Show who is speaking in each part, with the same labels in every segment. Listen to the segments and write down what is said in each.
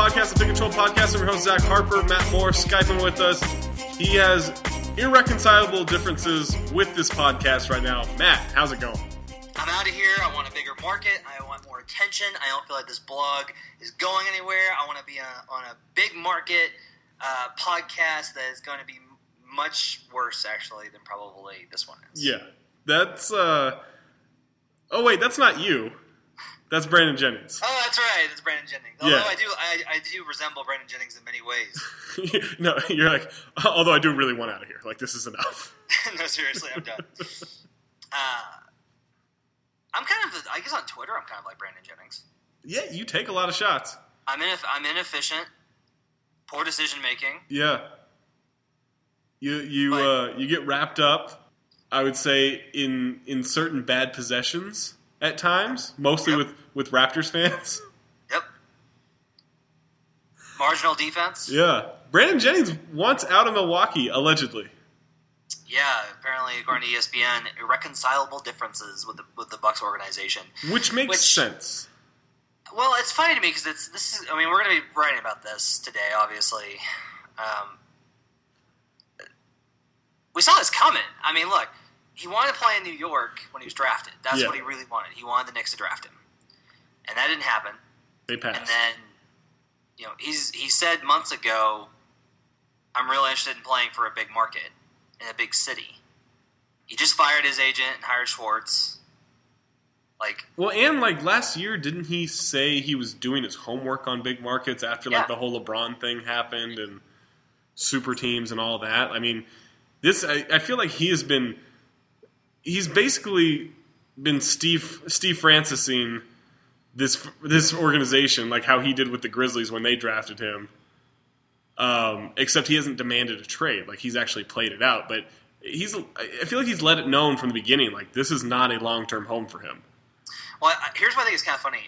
Speaker 1: podcast, the Big Control Podcast. I'm your host, Zach Harper. Matt Moore, Skyping with us. He has irreconcilable differences with this podcast right now. Matt, how's it going?
Speaker 2: I'm out of here. I want a bigger market. I want more attention. I don't feel like this blog is going anywhere. I want to be on a big market podcast that is going to be much worse, actually, than probably this one is.
Speaker 1: Yeah. That's, oh, wait, that's not you. That's Brandon Jennings.
Speaker 2: Oh, that's right. That's Brandon Jennings. Although
Speaker 1: Yeah.
Speaker 2: I do resemble Brandon Jennings in many ways.
Speaker 1: No, you're like, although I do really want out of here. Like, this is enough.
Speaker 2: No, seriously, I'm done. I'm kind of, I guess on Twitter, I'm kind of like Brandon Jennings.
Speaker 1: Yeah, you take a lot of shots.
Speaker 2: I'm inefficient, poor decision making.
Speaker 1: Yeah. You get wrapped up, I would say, in certain bad possessions at times, mostly with Raptors fans.
Speaker 2: Yep. Marginal defense.
Speaker 1: Yeah. Brandon Jennings wants out of Milwaukee, allegedly.
Speaker 2: Yeah, apparently, according to ESPN, irreconcilable differences with the Bucks organization.
Speaker 1: Which makes sense.
Speaker 2: Well, it's funny to me because I mean, we're going to be writing about this today, obviously. We saw this coming. I mean, look, he wanted to play in New York when he was drafted. That's what he really wanted. He wanted the Knicks to draft him. And that didn't happen.
Speaker 1: They passed.
Speaker 2: And then, he said months ago, I'm really interested in playing for a big market in a big city. He just fired his agent and hired Schwartz.
Speaker 1: Last year, didn't he say he was doing his homework on big markets after the whole LeBron thing happened and super teams and all that? I mean, I feel like he's basically been Steve Francising this organization, like how he did with the Grizzlies when they drafted him. Except he hasn't demanded a trade. Like, he's actually played it out. But I feel like he's let it known from the beginning, like, this is not a long-term home for him.
Speaker 2: Well, here's what I think is kind of funny.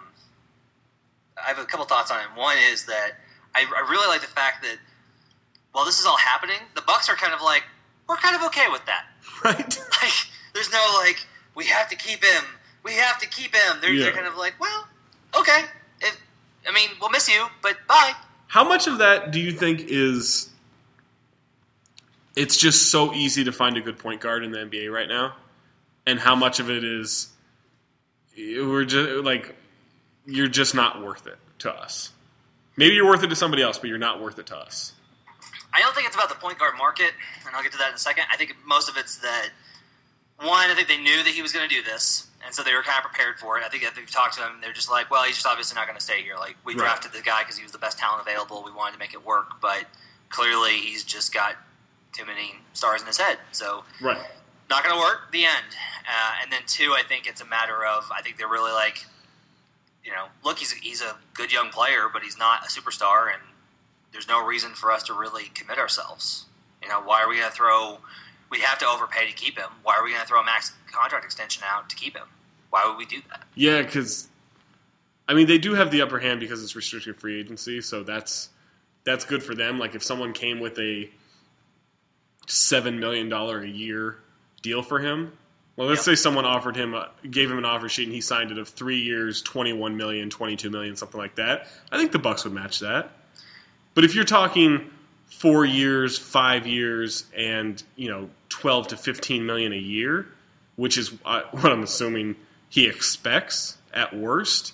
Speaker 2: I have a couple thoughts on it. One is that I really like the fact that while this is all happening, the Bucks are kind of like, we're kind of okay with that.
Speaker 1: Right.
Speaker 2: Like, there's no, we have to keep him. We have to keep him. They're kind of like, well, okay. We'll miss you, but bye.
Speaker 1: How much of that do you think is it's just so easy to find a good point guard in the NBA right now? And how much of it is you're just not worth it to us? Maybe you're worth it to somebody else, but you're not worth it to us.
Speaker 2: I don't think it's about the point guard market, and I'll get to that in a second. I think most of it's that, one, I think they knew that he was going to do this, and so they were kind of prepared for it. I think if you talk to him, they're just like, well, he's just obviously not going to stay here. Like, we drafted the guy because he was the best talent available. We wanted to make it work, but clearly he's just got too many stars in his head. So, not going to work, the end. And then, two, I think it's a matter of, I think they're really like, look, he's a good young player, but he's not a superstar, and there's no reason for us to really commit ourselves. Why are we going to we have to overpay to keep him. Why are we going to throw a max contract extension out to keep him? Why would we do that? Yeah,
Speaker 1: because, they do have the upper hand because it's restricted free agency, so that's good for them. Like, if someone came with a $7 million a year deal for him, well, let's say someone gave him an offer sheet and he signed it of 3 years, $21 million, $22 million, something like that. I think the Bucks would match that. But if you're talking 4 years, 5 years, and 12 to 15 million a year, which is what I'm assuming he expects at worst,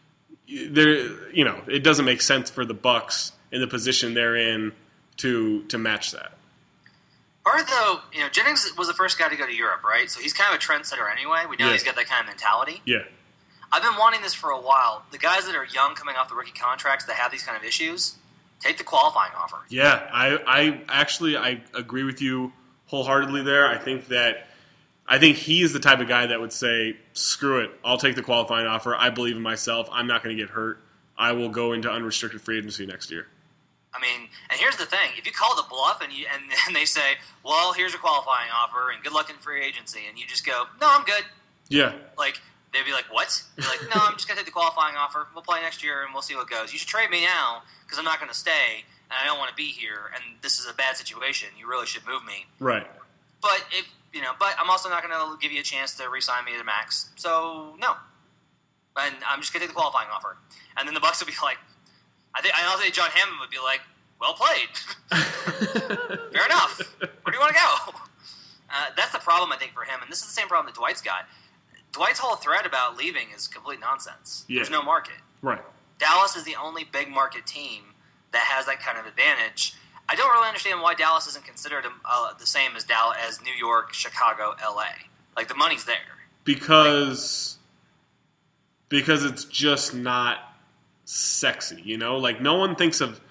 Speaker 1: it doesn't make sense for the Bucks in the position they're in to match that.
Speaker 2: Or though, Jennings was the first guy to go to Europe, right? So he's kind of a trendsetter anyway. We know he's got that kind of mentality.
Speaker 1: Yeah.
Speaker 2: I've been wanting this for a while. The guys that are young coming off the rookie contracts that have these kind of issues, take the qualifying offer. Yeah,
Speaker 1: I agree with you wholeheartedly there. I think he is the type of guy that would say, screw it, I'll take the qualifying offer. I believe in myself. I'm not going to get hurt. I will go into unrestricted free agency next year.
Speaker 2: And here's the thing. If you call the bluff and they say, well, here's your qualifying offer and good luck in free agency, and you just go, no, I'm good.
Speaker 1: Yeah.
Speaker 2: They'd be like, what? You're like, no, I'm just going to take the qualifying offer. We'll play next year, and we'll see what goes. You should trade me now because I'm not going to stay, and I don't want to be here, and this is a bad situation. You really should move me.
Speaker 1: Right.
Speaker 2: But but I'm also not going to give you a chance to re-sign me to max. So no. And I'm just going to take the qualifying offer. And then the Bucks will be like, I also think John Hammond would be like, well played. Fair enough. Where do you want to go? That's the problem, I think, for him. And this is the same problem that Dwight's got. Dwight's whole threat about leaving is complete nonsense.
Speaker 1: Yeah.
Speaker 2: There's no market.
Speaker 1: Right.
Speaker 2: Dallas is the only big market team that has that kind of advantage. I don't really understand why Dallas isn't considered the same as New York, Chicago, LA. Like, the money's there.
Speaker 1: Because it's just not sexy, you know? Like, no one thinks of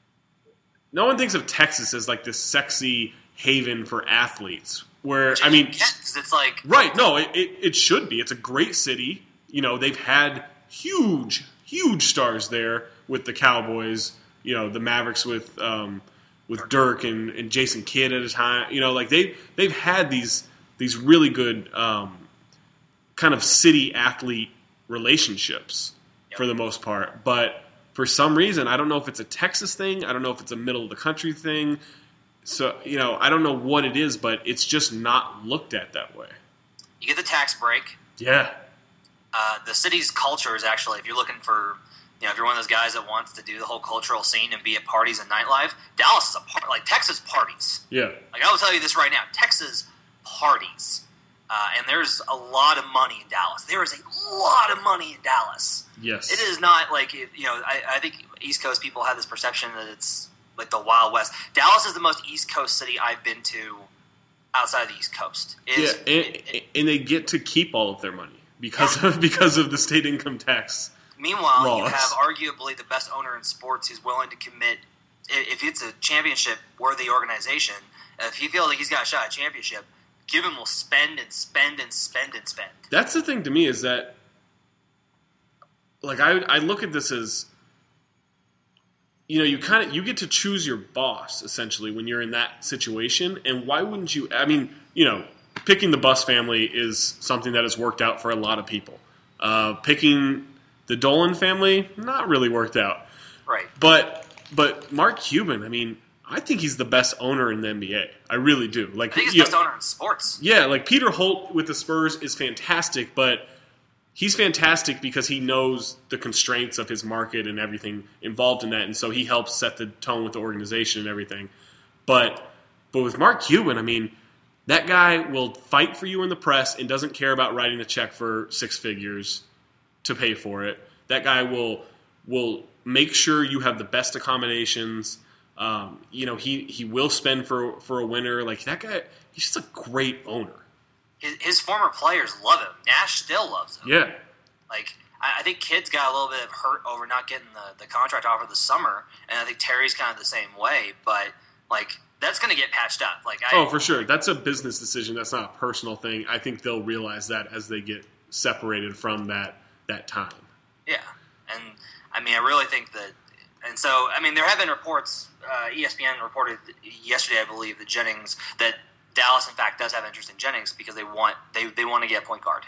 Speaker 1: Texas as like this sexy haven for athletes. Where I mean,
Speaker 2: because it's like
Speaker 1: right? No, it should be. It's a great city. You know, they've had huge stars there with the Cowboys. You know, the Mavericks with Dirk and Jason Kidd at a time. You know, like they've had these really good kind of city athlete relationships for the most part, but for some reason, I don't know if it's a Texas thing. I don't know if it's a middle of the country thing. So, you know, I don't know what it is, but it's just not looked at that way.
Speaker 2: You get the tax break.
Speaker 1: Yeah.
Speaker 2: The city's culture is actually, if you're looking for, you know, if you're one of those guys that wants to do the whole cultural scene and be at parties and nightlife, Dallas is like Texas parties.
Speaker 1: Yeah.
Speaker 2: Like, I will tell you this right now, Texas parties. And there's a lot of money in Dallas. There is a lot of money in Dallas.
Speaker 1: Yes.
Speaker 2: It is not like, you know, I think East Coast people have this perception that it's like the Wild West. Dallas is the most East Coast city I've been to outside of the East Coast.
Speaker 1: And they get to keep all of their money because of the state income tax.
Speaker 2: Meanwhile,
Speaker 1: laws.
Speaker 2: You have arguably the best owner in sports who's willing to commit, if it's a championship-worthy organization, if he feels like he's got a shot at championship, Cuban will spend and spend and spend and spend.
Speaker 1: That's the thing to me is that, like, I look at this as, you know, you get to choose your boss essentially when you're in that situation, and why wouldn't you? I mean, you know, picking the Buss family is something that has worked out for a lot of people. Picking the Dolan family, not really worked out.
Speaker 2: Right.
Speaker 1: But Mark Cuban, I mean, I think he's the best owner in the NBA. I really do. Like,
Speaker 2: I think he's the best owner in sports.
Speaker 1: Yeah, like Peter Holt with the Spurs is fantastic, but he's fantastic because he knows the constraints of his market and everything involved in that, and so he helps set the tone with the organization and everything. But with Mark Cuban, I mean, that guy will fight for you in the press and doesn't care about writing a check for six figures to pay for it. That guy will make sure you have the best accommodations. You know, he will spend for a winner. Like, that guy, he's just a great owner.
Speaker 2: His former players love him. Nash still loves him.
Speaker 1: Yeah.
Speaker 2: Like, I think Kidd's got a little bit of hurt over not getting the contract offer this summer, and I think Terry's kind of the same way. But, like, that's going to get patched up. Like,
Speaker 1: for sure. That's a business decision. That's not a personal thing. I think they'll realize that as they get separated from that time.
Speaker 2: Yeah. And, I mean, I really think that – and so, I mean, there have been reports ESPN reported yesterday, I believe, that Dallas, in fact, does have interest in Jennings because they want to get a point guard.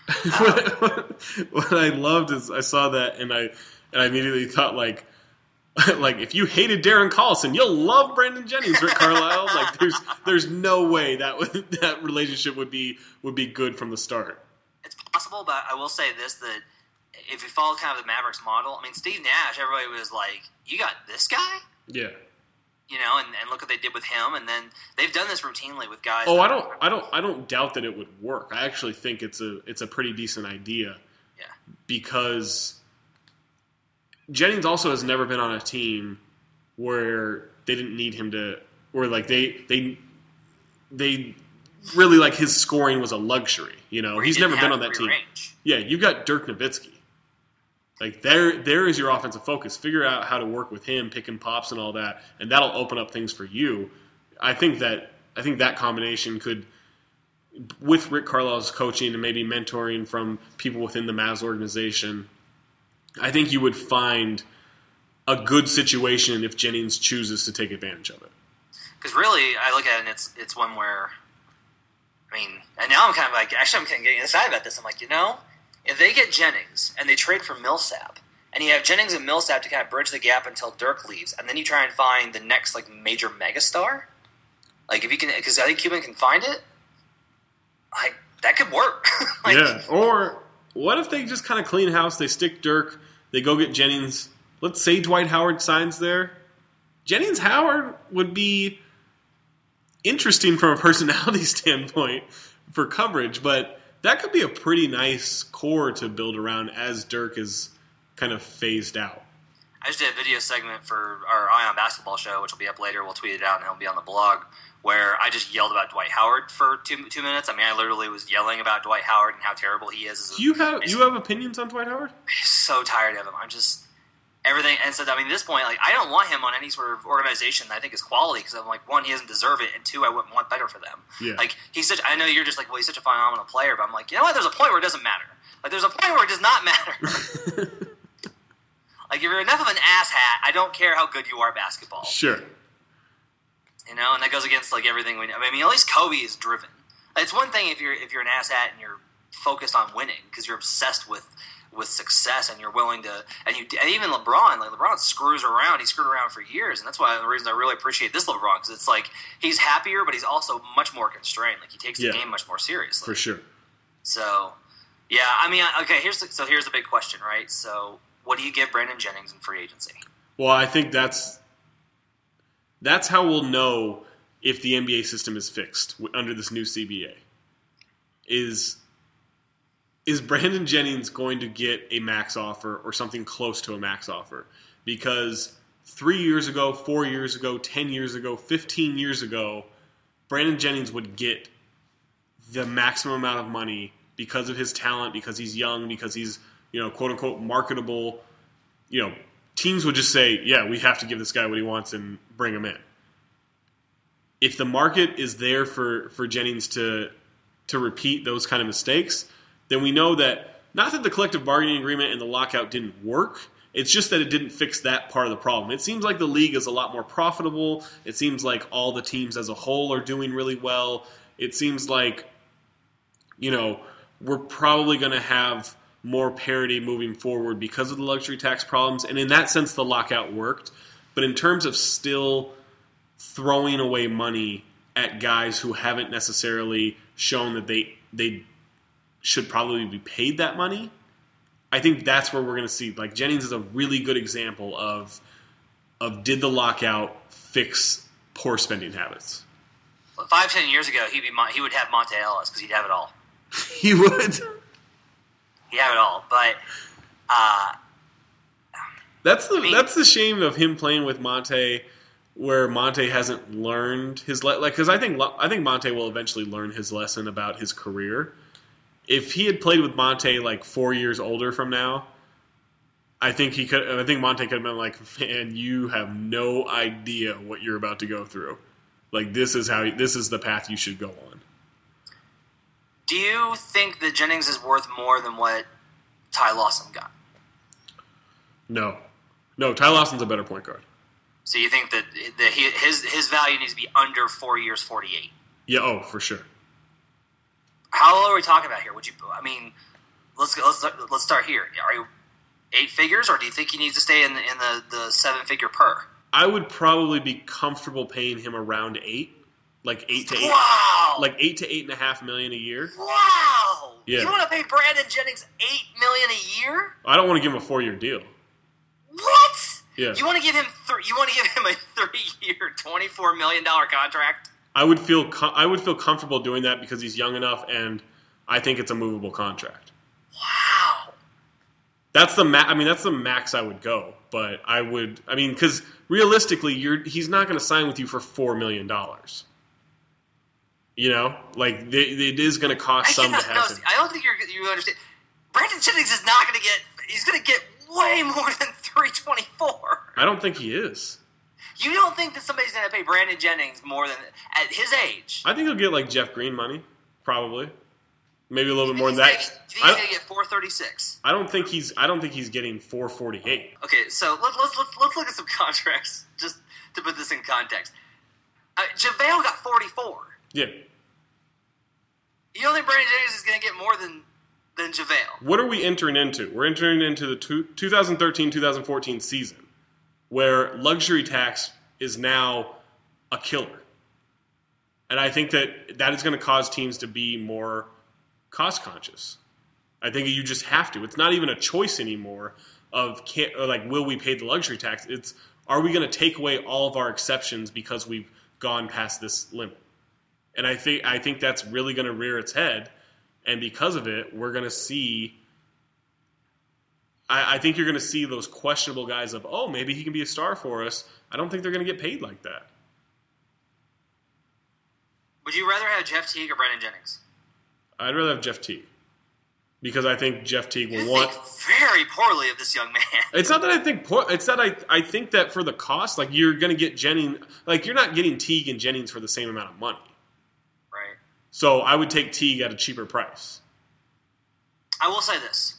Speaker 1: What I loved is I saw that and I immediately thought like if you hated Darren Collison, you'll love Brandon Jennings, Rick Carlisle. Like there's no way that relationship would be good from the start.
Speaker 2: It's possible, but I will say this: that if you follow kind of the Mavericks model, I mean, Steve Nash, everybody was like, "You got this guy."
Speaker 1: Yeah.
Speaker 2: You know, and look what they did with him, and then they've done this routinely with guys.
Speaker 1: Oh, I don't doubt that it would work. I actually think it's a pretty decent idea.
Speaker 2: Yeah. Because
Speaker 1: Jennings also has never been on a team where they didn't need him to, or like they really like his scoring was a luxury. You know, he's never been on that team.
Speaker 2: Range.
Speaker 1: Yeah, you've got Dirk Nowitzki. Like, there is your offensive focus. Figure out how to work with him, pick and pops and all that, and that'll open up things for you. I think that combination could, with Rick Carlisle's coaching and maybe mentoring from people within the Mavs organization, I think you would find a good situation if Jennings chooses to take advantage of it.
Speaker 2: Because really, I look at it and it's one where, I mean, and now I'm kind of like, actually I'm kind of getting excited about this. I'm like, you know, if they get Jennings and they trade for Millsap, and you have Jennings and Millsap to kind of bridge the gap until Dirk leaves, and then you try and find the next like major megastar, like if you can, because I think Cuban can find it, like that could work.
Speaker 1: Yeah. Or what if they just kind of clean house? They stick Dirk, they go get Jennings let's say Dwight Howard signs there. Jennings Howard would be interesting from a personality standpoint for coverage, but that could be a pretty nice core to build around as Dirk is kind of phased out.
Speaker 2: I just did a video segment for our Ion Basketball show, which will be up later. We'll tweet it out and it'll be on the blog, where I just yelled about Dwight Howard for two minutes. I mean, I literally was yelling about Dwight Howard and how terrible he is.
Speaker 1: Do you have opinions on Dwight Howard?
Speaker 2: I'm so tired of him. I'm just everything. And so, I mean, at this point, like, I don't want him on any sort of organization that I think is quality, because I'm like, one, he doesn't deserve it, and two, I wouldn't want better for them.
Speaker 1: Yeah.
Speaker 2: Like, I know you're just like, well, he's such a phenomenal player, but I'm like, you know what? There's a point where it doesn't matter. Like, there's a point where it does not matter. Like, if you're enough of an asshat, I don't care how good you are at basketball.
Speaker 1: Sure.
Speaker 2: You know, and that goes against like everything we know. I mean, at least Kobe is driven. Like, it's one thing if you're an asshat and you're focused on winning because you're obsessed with success and you're willing to, and even LeBron, like LeBron screws around. He screwed around for years, and that's why the reason I really appreciate this LeBron, because it's like he's happier, but he's also much more constrained. Like, he takes the game much more seriously.
Speaker 1: For sure.
Speaker 2: So, yeah, I mean, okay. Here's the big question, right? So, what do you give Brandon Jennings in free agency?
Speaker 1: Well, I think that's how we'll know if the NBA system is fixed under this new CBA. Is Brandon Jennings going to get a max offer or something close to a max offer? Because 3 years ago, 4 years ago, 10 years ago, 15 years ago, Brandon Jennings would get the maximum amount of money because of his talent, because he's young, because he's, quote unquote marketable. Teams would just say, yeah, we have to give this guy what he wants and bring him in. If the market is there for Jennings to repeat those kind of mistakes, then we know that, not that the collective bargaining agreement and the lockout didn't work, it's just that it didn't fix that part of the problem. It seems like the league is a lot more profitable. It seems like all the teams as a whole are doing really well. It seems like, we're probably going to have more parity moving forward because of the luxury tax problems. And in that sense, the lockout worked. But in terms of still throwing away money at guys who haven't necessarily shown that they should probably be paid that money, I think that's where we're going to see. Like, Jennings is a really good example of did the lockout fix poor spending habits?
Speaker 2: 5-10 years ago, he would have Monte Ellis because he'd have it all.
Speaker 1: He would.
Speaker 2: He'd have it all, but
Speaker 1: that's the shame of him playing with Monte, where Monte hasn't learned his because I think Monte will eventually learn his lesson about his career. If he had played with Monte like 4 years older from now, I think Monte could have been like, man, you have no idea what you're about to go through. Like, this is the path you should go on.
Speaker 2: Do you think that Jennings is worth more than what Ty Lawson got?
Speaker 1: No, Ty Lawson's a better point guard.
Speaker 2: So you think that his value needs to be under 4 years, 48? Yeah,
Speaker 1: for sure.
Speaker 2: How low are we talking about here? Let's start here. Are you 8 figures, or do you think he needs to stay in the 7-figure per?
Speaker 1: I would probably be comfortable paying him around 8, like 8 to 8, like $8 to $8.5 million a year.
Speaker 2: Wow!
Speaker 1: Yeah.
Speaker 2: You want to pay Brandon Jennings $8 million a year?
Speaker 1: I don't want to give him a 4-year deal.
Speaker 2: What?
Speaker 1: Yeah.
Speaker 2: You want to give him a 3-year, $24 million contract?
Speaker 1: I would feel comfortable doing that because he's young enough, and I think it's a movable contract.
Speaker 2: Wow.
Speaker 1: That's the max I would go. But because realistically, he's not going to sign with you for $4 million. It is going to cost some to have him.
Speaker 2: I don't think you understand. Brandon Jennings is not going to get. He's going to get way more than $324.
Speaker 1: I don't think he is.
Speaker 2: You don't think that somebody's going to pay Brandon Jennings more than at his age?
Speaker 1: I think he'll get like Jeff Green money, probably, maybe a little bit more than that.
Speaker 2: Do you think he's going to get $436?
Speaker 1: I don't think he's getting $448.
Speaker 2: Okay, so let's look at some contracts just to put this in context. JaVale got 44.
Speaker 1: Yeah.
Speaker 2: You don't think Brandon Jennings is going to get more than JaVale?
Speaker 1: What are we entering into? We're entering into the 2013-2014 season, where luxury tax is now a killer. And I think that is going to cause teams to be more cost conscious. I think you just have to. It's not even a choice anymore. will we pay the luxury tax? It's, are we going to take away all of our exceptions because we've gone past this limit? And I think that's really going to rear its head, and because of it, we're going to see. I think you're going to see those questionable guys of, oh, maybe he can be a star for us. I don't think they're going to get paid like that.
Speaker 2: Would you rather have Jeff Teague or Brandon Jennings?
Speaker 1: I'd rather have Jeff Teague. Because I think Jeff Teague will
Speaker 2: think very poorly of this young man.
Speaker 1: It's not that I think poor. It's that I think that for the cost, like, you're going to get Jennings. Like, you're not getting Teague and Jennings for the same amount of money.
Speaker 2: Right.
Speaker 1: So I would take Teague at a cheaper price.
Speaker 2: I will say this.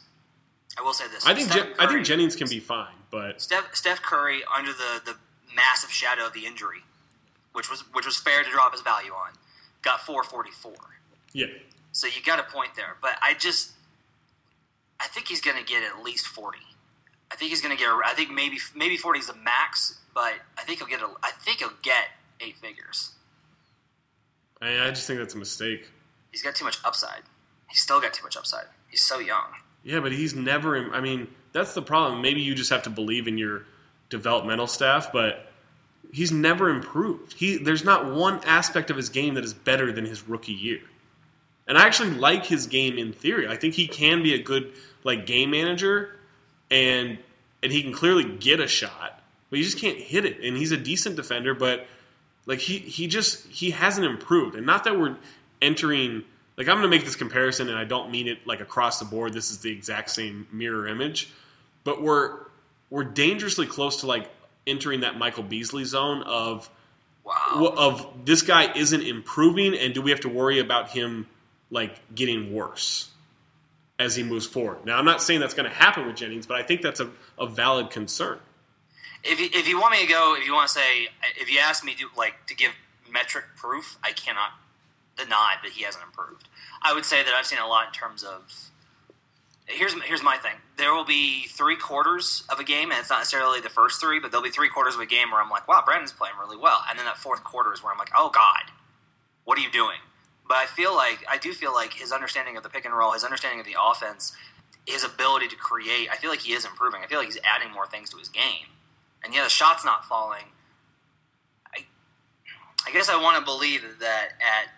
Speaker 1: I think Jennings can be fine, but
Speaker 2: Steph Curry, under the massive shadow of the injury, which was fair to drop his value on, got 444.
Speaker 1: Yeah.
Speaker 2: So you got a point there, but I think he's going to get at least 40. I think he's going to get. I think maybe 40 is the max, but I think he'll get. I think he'll get 8 figures.
Speaker 1: I just think that's a mistake.
Speaker 2: He's got too much upside. He's still got too much upside. He's so young.
Speaker 1: Yeah, but he's never. I mean, that's the problem. Maybe you just have to believe in your developmental staff, but he's never improved. There's not one aspect of his game that is better than his rookie year. And I actually like his game in theory. I think he can be a good game manager, and he can clearly get a shot, but he just can't hit it. And he's a decent defender, but he hasn't improved. And not that we're entering. I'm going to make this comparison, and I don't mean it across the board. This is the exact same mirror image, but we're dangerously close to entering that Michael Beasley zone of this guy isn't improving, and do we have to worry about him getting worse as he moves forward? Now, I'm not saying that's going to happen with Jennings, but I think that's a valid concern.
Speaker 2: If you want me to go, if you ask me to give metric proof, I cannot deny that he hasn't improved. I would say that I've seen a lot in terms of. Here's my thing. There will be 3 quarters of a game, and it's not necessarily the first 3, but there'll be 3 quarters of a game where I'm like, wow, Brandon's playing really well. And then that 4th quarter is where I'm like, oh, God, what are you doing? But I do feel like his understanding of the pick and roll, his understanding of the offense, his ability to create, I feel like he is improving. I feel like he's adding more things to his game. And yeah, the shot's not falling. I guess I want to believe that at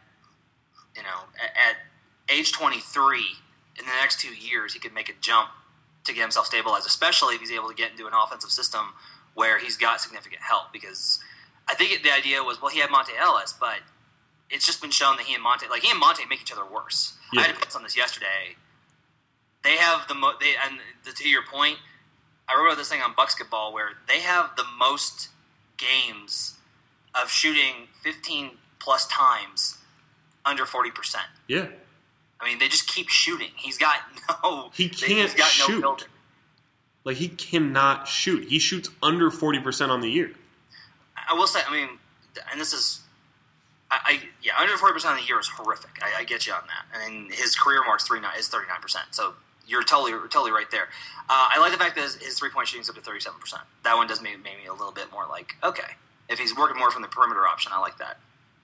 Speaker 2: age 23, in the next 2 years, he could make a jump to get himself stabilized, especially if he's able to get into an offensive system where he's got significant help. Because I think the idea was, well, he had Monte Ellis, but it's just been shown that he and Monte make each other worse. Yeah. I had to put on this yesterday. They have to your point, I wrote about this thing on Bucksketball where they have the most games of shooting 15 plus times under 40%.
Speaker 1: Yeah.
Speaker 2: I mean, they just keep shooting. He's got no.
Speaker 1: He can't shoot. No filter. He cannot shoot. He shoots under 40% on the year.
Speaker 2: I will say, and this is, under 40% on the year is horrific. I get you on that. And his career mark's 39%. So you're totally right there. I like the fact that his 3-point shooting's up to 37%. That one does make me a little bit more okay, if he's working more from the perimeter option, I like that.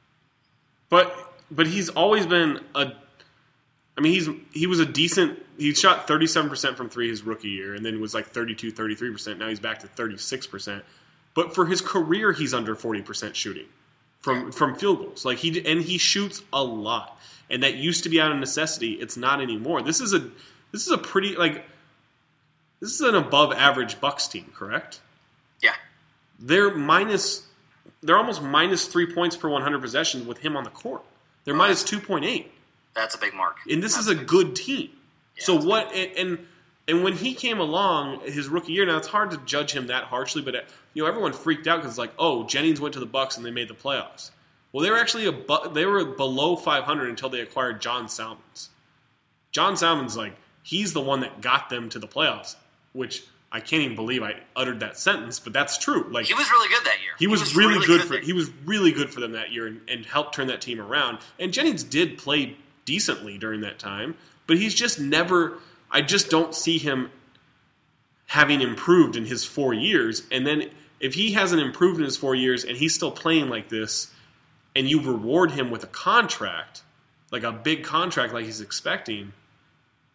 Speaker 1: But he's always been he was a decent. He shot 37% from 3 his rookie year, and then it was 32, 33%. Now he's back to 36%. But for his career, he's under 40% shooting from field goals. He shoots a lot, and that used to be out of necessity. It's not anymore. This is a pretty this is an above average Bucks team, correct?
Speaker 2: Yeah.
Speaker 1: They're almost minus 3 points per 100 possessions with him on the court. They're minus 2.8.
Speaker 2: That's a big mark.
Speaker 1: And this is a good team. Yeah, so what? And when he came along his rookie year, now it's hard to judge him that harshly, but everyone freaked out because Jennings went to the Bucks and they made the playoffs. Well, they were actually they were below 500 until they acquired John Salmons. John Salmons, he's the one that got them to the playoffs, which I can't even believe I uttered that sentence, but that's true.
Speaker 2: He was really good that year.
Speaker 1: He was really good he was really good for them that year and helped turn that team around. And Jennings did play decently during that time, but he's just never. I just don't see him having improved in his 4 years. And then if he hasn't improved in his 4 years and he's still playing like this, and you reward him with a contract, a big contract like he's expecting,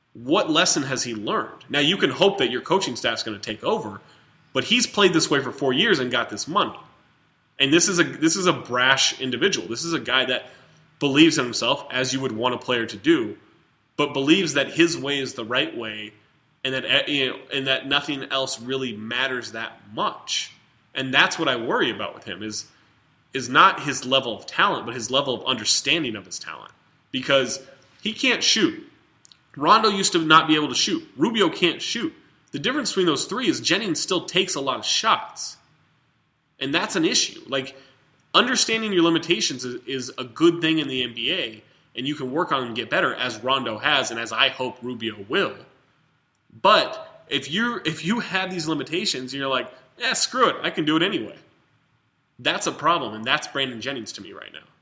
Speaker 1: what lesson has he learned? Now, you can hope that your coaching staff's going to take over, but he's played this way for 4 years and got this money. And this is a brash individual. This is a guy that believes in himself, as you would want a player to do, but believes that his way is the right way, and that nothing else really matters that much. And that's what I worry about with him is not his level of talent, but his level of understanding of his talent. Because he can't shoot. Rondo used to not be able to shoot. Rubio can't shoot. The difference between those three is Jennings still takes a lot of shots. And that's an issue. Like, understanding your limitations is a good thing in the NBA, and you can work on them and get better, as Rondo has, and as I hope Rubio will. But if you have these limitations, and you're like, screw it, I can do it anyway. That's a problem, and that's Brandon Jennings to me right now.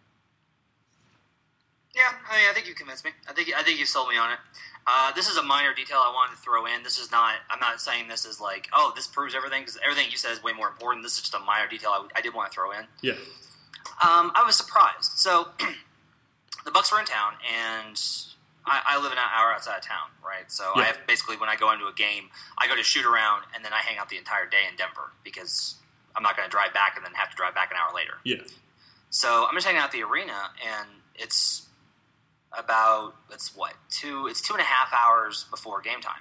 Speaker 2: Yeah, I think you convinced me. I think you sold me on it. This is a minor detail I wanted to throw in. I'm not saying this is like, oh, this proves everything, because everything you said is way more important. This is just a minor detail I did want to throw in.
Speaker 1: Yeah.
Speaker 2: I was surprised. So the Bucks were in town, and I live an hour outside of town, right? So
Speaker 1: yeah.
Speaker 2: I have basically, when I go into a game, I go to shoot around, and then I hang out the entire day in Denver, because I'm not going to drive back and then have to drive back an hour later.
Speaker 1: Yeah.
Speaker 2: So I'm just hanging out at the arena, and it's about, it's 2.5 hours before game time.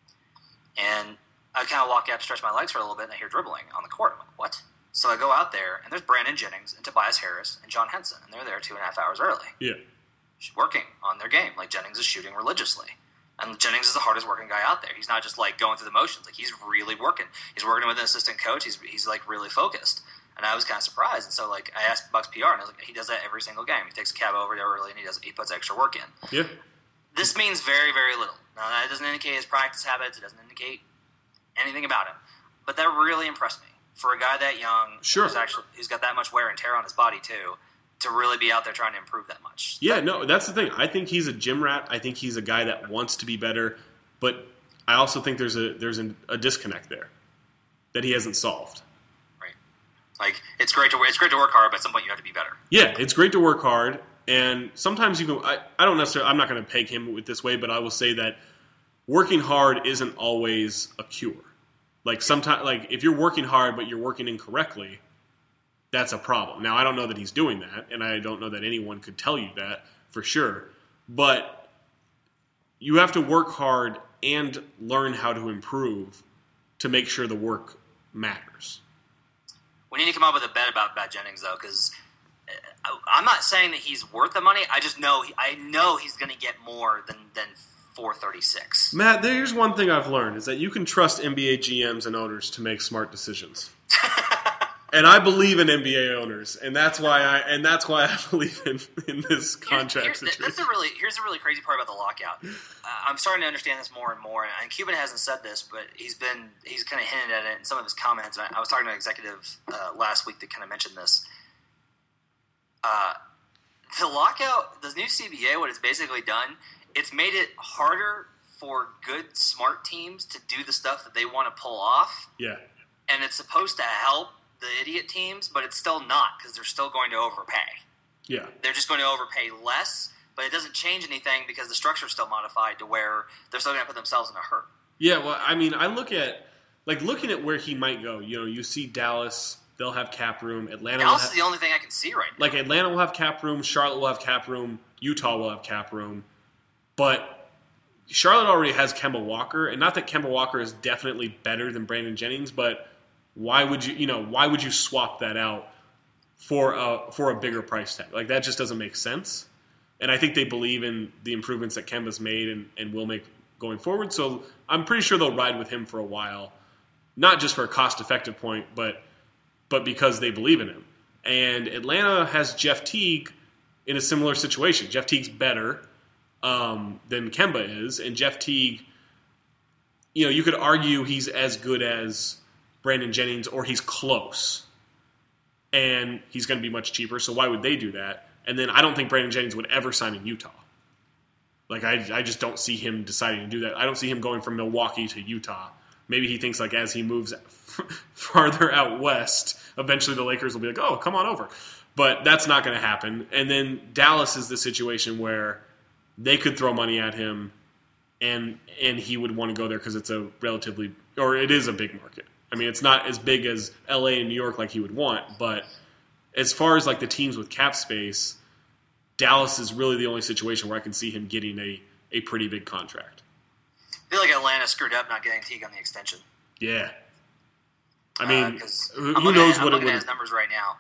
Speaker 2: And I kind of walk out to stretch my legs for a little bit, and I hear dribbling on the court. I'm like, what? So I go out there, and there's Brandon Jennings and Tobias Harris and John Henson, and they're there 2.5 hours early.
Speaker 1: Yeah.
Speaker 2: Working on their game. Like, Jennings is shooting religiously. And Jennings is the hardest working guy out there. He's not just, like, going through the motions. Like, he's really working. He's working with an assistant coach. He's like, really focused. And I was kind of surprised. And so, like, I asked Bucks PR, and I was like, he does that every single game. He takes a cab over there early, and he puts extra work in.
Speaker 1: Yeah. This
Speaker 2: means very, very little. Now, that doesn't indicate his practice habits. It doesn't indicate anything about him. But that really impressed me. For a guy that young,
Speaker 1: sure,
Speaker 2: who's got that much wear and tear on his body, too, to really be out there trying to improve that much.
Speaker 1: Yeah, no, that's the thing. I think he's a gym rat. I think he's a guy that wants to be better. But I also think there's a disconnect there that he hasn't solved.
Speaker 2: Right. Like, it's great to work hard, but at some point you have to be better.
Speaker 1: Yeah, it's great to work hard, and sometimes you can. I don't necessarily. I'm not going to peg him with this way, but I will say that working hard isn't always a cure. Like, sometimes, like, if you're working hard but you're working incorrectly, that's a problem. Now, I don't know that he's doing that, and I don't know that anyone could tell you that for sure. But you have to work hard and learn how to improve to make sure the work matters.
Speaker 2: We need to come up with a bet about Jennings, though, because I'm not saying that he's worth the money. I just know he's going to get more than $436.
Speaker 1: Matt, there's one thing I've learned is that you can trust NBA GMs and owners to make smart decisions. And I believe in NBA owners, and that's why I believe in this contract situation.
Speaker 2: Here's the really crazy part about the lockout. I'm starting to understand this more and more, and Cuban hasn't said this, but he's kind of hinted at it in some of his comments. I was talking to an executive last week that kind of mentioned this. The lockout, the new CBA, what it's basically done, it's made it harder for good, smart teams to do the stuff that they want to pull off.
Speaker 1: Yeah.
Speaker 2: And it's supposed to help the idiot teams, but it's still not, because they're still going to overpay.
Speaker 1: Yeah.
Speaker 2: They're just going to overpay less, but it doesn't change anything because the structure is still modified to where they're still going to put themselves in a hurt.
Speaker 1: Yeah, well, I mean, I looking at where he might go. You know, you see Dallas, they'll have cap room.
Speaker 2: Dallas is the only thing I can see right now.
Speaker 1: Like, Atlanta will have cap room, Charlotte will have cap room, Utah will have cap room. But Charlotte already has Kemba Walker, and not that Kemba Walker is definitely better than Brandon Jennings, but why would you swap that out for a bigger price tag? Like, that just doesn't make sense. And I think they believe in the improvements that Kemba's made and will make going forward. So I'm pretty sure they'll ride with him for a while, not just for a cost-effective point, but because they believe in him. And Atlanta has Jeff Teague in a similar situation. Jeff Teague's better than Kemba is, and Jeff Teague, you know, you could argue he's as good as Brandon Jennings, or he's close, and he's going to be much cheaper, so why would they do that? And then I don't think Brandon Jennings would ever sign in Utah. Like, I just don't see him deciding to do that. I don't see him going from Milwaukee to Utah. Maybe he thinks, like, as he moves farther out west, eventually the Lakers will be like, oh, come on over. But that's not going to happen. And then Dallas is the situation where they could throw money at him, and he would want to go there because it's a relatively, or it is a big market. I mean, it's not as big as LA and New York like he would want, but as far as like the teams with cap space, Dallas is really the only situation where I can see him getting a pretty big contract.
Speaker 2: I feel like Atlanta screwed up not getting Teague on the extension.
Speaker 1: Yeah. I mean, who
Speaker 2: I'm
Speaker 1: knows
Speaker 2: what
Speaker 1: what
Speaker 2: it would... I'm
Speaker 1: it
Speaker 2: looking at
Speaker 1: would...
Speaker 2: his numbers right now.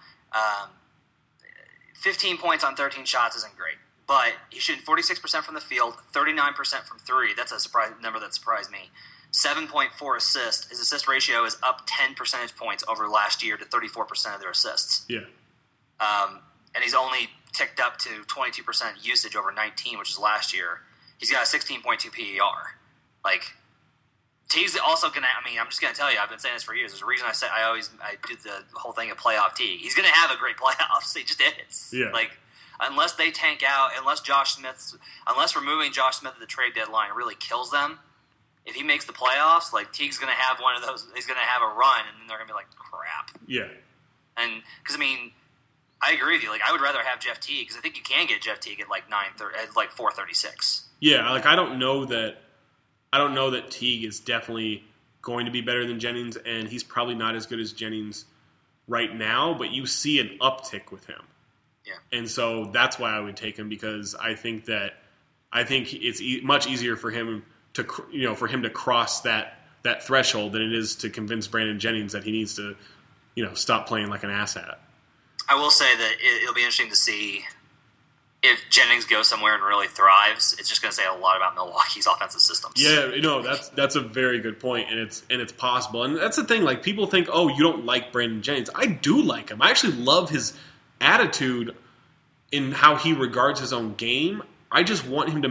Speaker 2: 15 points on 13 shots isn't great, but he's shooting 46% from the field, 39% from three. That's a surprise number that surprised me. 7.4 assists. His assist ratio is up 10 percentage points over last year to 34% of their assists.
Speaker 1: Yeah.
Speaker 2: And he's only ticked up to 22% usage over 19, which is last year. He's got a 16.2 PER. Like, Teague's also going to, I mean, I'm just going to tell you, I've been saying this for years. There's a reason I do the whole thing of playoff Teague. He's going to have a great playoffs. He just is.
Speaker 1: Yeah.
Speaker 2: Like, unless they tank out, unless removing Josh Smith at the trade deadline really kills them, if he makes the playoffs, like, Teague's going to have one of those, he's going to have a run, and then they're going to be like, crap.
Speaker 1: Yeah.
Speaker 2: And, because, I mean, I agree with you. Like, I would rather have Jeff Teague, because I think you can get Jeff Teague at, like, 436.
Speaker 1: Yeah, like, I don't know that Teague is definitely going to be better than Jennings, and he's probably not as good as Jennings right now, but you see an uptick with him.
Speaker 2: Yeah.
Speaker 1: And so that's why I would take him, because I think it's much easier for him to cross that threshold than it is to convince Brandon Jennings that he needs to, stop playing like an asshat. I
Speaker 2: will say that it'll be interesting to see if Jennings goes somewhere and really thrives. It's just going to say a lot about Milwaukee's offensive systems.
Speaker 1: Yeah, that's a very good point, and it's possible. And that's the thing. Like, people think, oh, you don't like Brandon Jennings. I do like him. I actually love his attitude in how he regards his own game. I just want him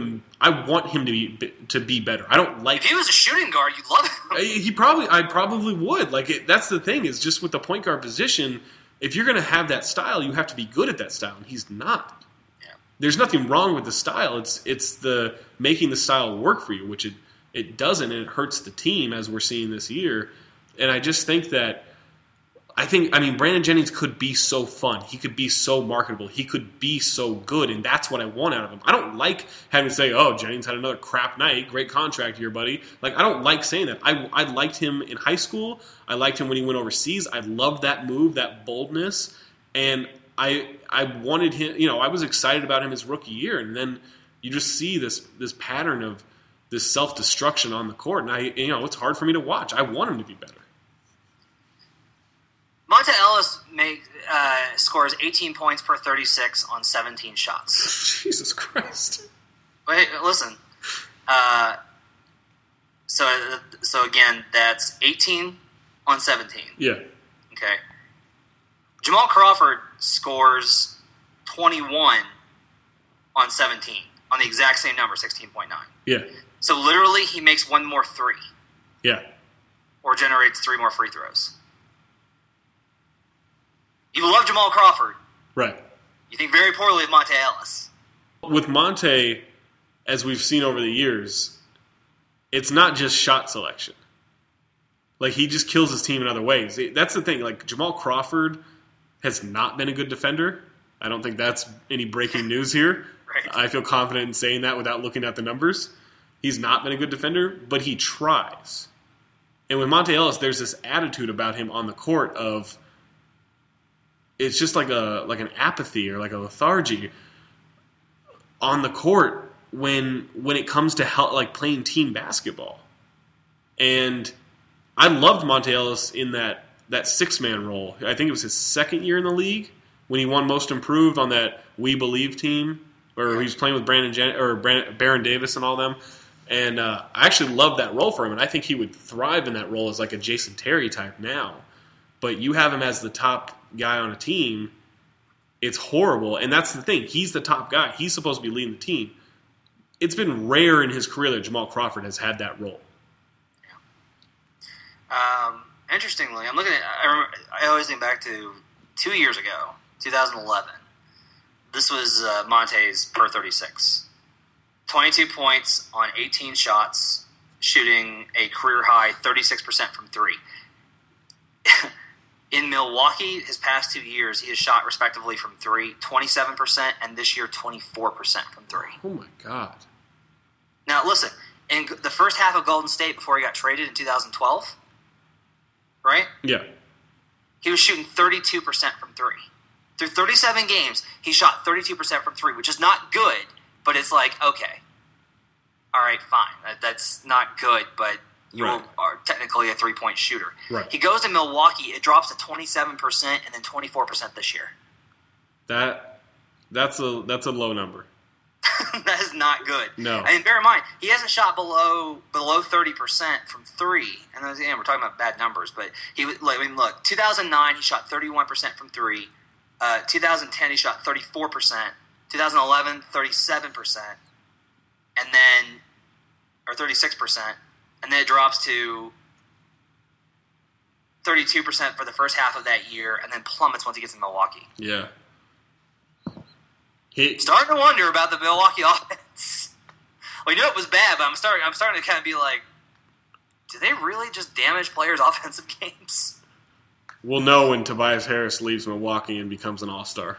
Speaker 1: to be better. I don't like.
Speaker 2: If he was a shooting guard, you'd love him.
Speaker 1: I probably would. Like, that's the thing, is just with the point guard position. If you're going to have that style, you have to be good at that style, and he's not.
Speaker 2: Yeah.
Speaker 1: There's nothing wrong with the style. It's the making the style work for you, which it doesn't, and it hurts the team, as we're seeing this year. And I just think that Brandon Jennings could be so fun. He could be so marketable. He could be so good, and that's what I want out of him. I don't like having to say, oh, Jennings had another crap night. Great contract here, buddy. Like, I don't like saying that. I liked him in high school. I liked him when he went overseas. I loved that move, that boldness, and I wanted him. I was excited about him his rookie year, and then you just see this pattern of this self-destruction on the court, and it's hard for me to watch. I want him to be better.
Speaker 2: Monta Ellis scores 18 points per 36 on 17 shots.
Speaker 1: Jesus Christ.
Speaker 2: Wait, listen. So again, that's 18 on 17.
Speaker 1: Yeah.
Speaker 2: Okay. Jamal Crawford scores 21 on 17 on the exact same number, 16.9.
Speaker 1: Yeah.
Speaker 2: So literally, he makes one more three.
Speaker 1: Yeah.
Speaker 2: Or generates three more free throws. You love Jamal Crawford.
Speaker 1: Right.
Speaker 2: You think very poorly of Monta Ellis.
Speaker 1: With Monte, as we've seen over the years, it's not just shot selection. Like, he just kills his team in other ways. That's the thing. Like, Jamal Crawford has not been a good defender. I don't think that's any breaking news here.
Speaker 2: Right.
Speaker 1: I feel confident in saying that without looking at the numbers. He's not been a good defender, but he tries. And with Monta Ellis, there's this attitude about him on the court of, it's just like an apathy or like a lethargy on the court when it comes to like playing team basketball. And I loved Monta Ellis in that 6-man role. I think it was his second year in the league when he won Most Improved on that We Believe team, or he was playing with Baron Davis and all them. And I actually loved that role for him, and I think he would thrive in that role as like a Jason Terry type now. But you have him as the top guy on a team, it's horrible. And that's the thing. He's the top guy. He's supposed to be leading the team. It's been rare in his career that Jamal Crawford has had that role.
Speaker 2: Yeah. Interestingly, I'm looking at. I always think back to 2 years ago, 2011. This was Monte's per 36. 22 points on 18 shots, shooting a career high 36% from three. In Milwaukee, his past 2 years, he has shot respectively from three, 27%, and this year 24% from three.
Speaker 1: Oh my God.
Speaker 2: Now, listen, in the first half of Golden State before he got traded in 2012, right?
Speaker 1: Yeah.
Speaker 2: He was shooting 32% from three. Through 37 games, he shot 32% from three, which is not good, but it's like, okay, all right, fine. That's not good, but you
Speaker 1: Right.
Speaker 2: are technically a three-point shooter.
Speaker 1: Right.
Speaker 2: He goes to Milwaukee, it drops to 27% and then 24% this year.
Speaker 1: That's a low number.
Speaker 2: That is not good.
Speaker 1: No.
Speaker 2: And bear in mind, he hasn't shot below 30% from three. And again, we're talking about bad numbers, but look, 2009 he shot 31% from three. 2010 he shot 34%. 2011 37%, and then 36%, and then it drops to 32% for the first half of that year, and then plummets once he gets to Milwaukee.
Speaker 1: Yeah.
Speaker 2: Starting to wonder about the Milwaukee offense. We knew it was bad, but I'm starting to kind of be like, do they really just damage players' offensive games?
Speaker 1: We'll know when Tobias Harris leaves Milwaukee and becomes an all-star.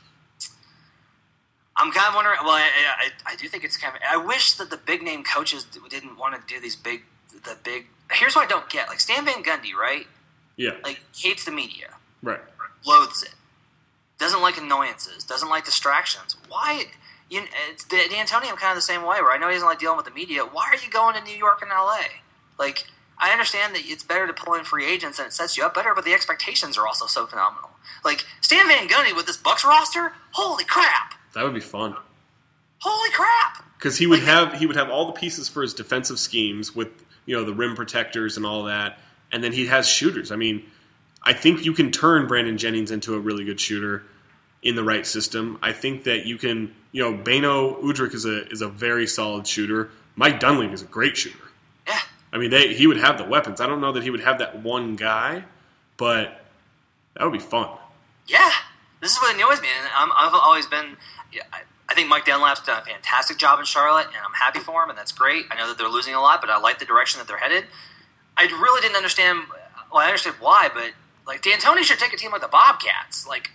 Speaker 2: I'm kind of wondering. Well, I do think it's kind of. I wish that the big name coaches didn't want to do these big. Here's what I don't get. Like Stan Van Gundy, right?
Speaker 1: Yeah.
Speaker 2: Like hates the media,
Speaker 1: Right.
Speaker 2: loathes it, doesn't like annoyances, doesn't like distractions. Why? D'Antoni, I'm kind of the same way. Where I know he doesn't like dealing with the media. Why are you going to New York and LA? Like, I understand that it's better to pull in free agents and it sets you up better, but the expectations are also so phenomenal. Like Stan Van Gundy with this Bucks roster, holy crap!
Speaker 1: That would be fun.
Speaker 2: Holy crap!
Speaker 1: Because he would have all the pieces for his defensive schemes with the rim protectors and all that, and then he has shooters. I mean, I think you can turn Brandon Jennings into a really good shooter in the right system. I think that you can. Beno Udrih is a very solid shooter. Mike Dunleavy is a great shooter.
Speaker 2: Yeah.
Speaker 1: I mean, he would have the weapons. I don't know that he would have that one guy, but that would be fun.
Speaker 2: Yeah, this is what annoys me, and I've always been. I think Mike Dunlap's done a fantastic job in Charlotte, and I'm happy for him, and that's great. I know that they're losing a lot, but I like the direction that they're headed. I really didn't understand. Well, I understood why, but like D'Antoni should take a team like the Bobcats. Like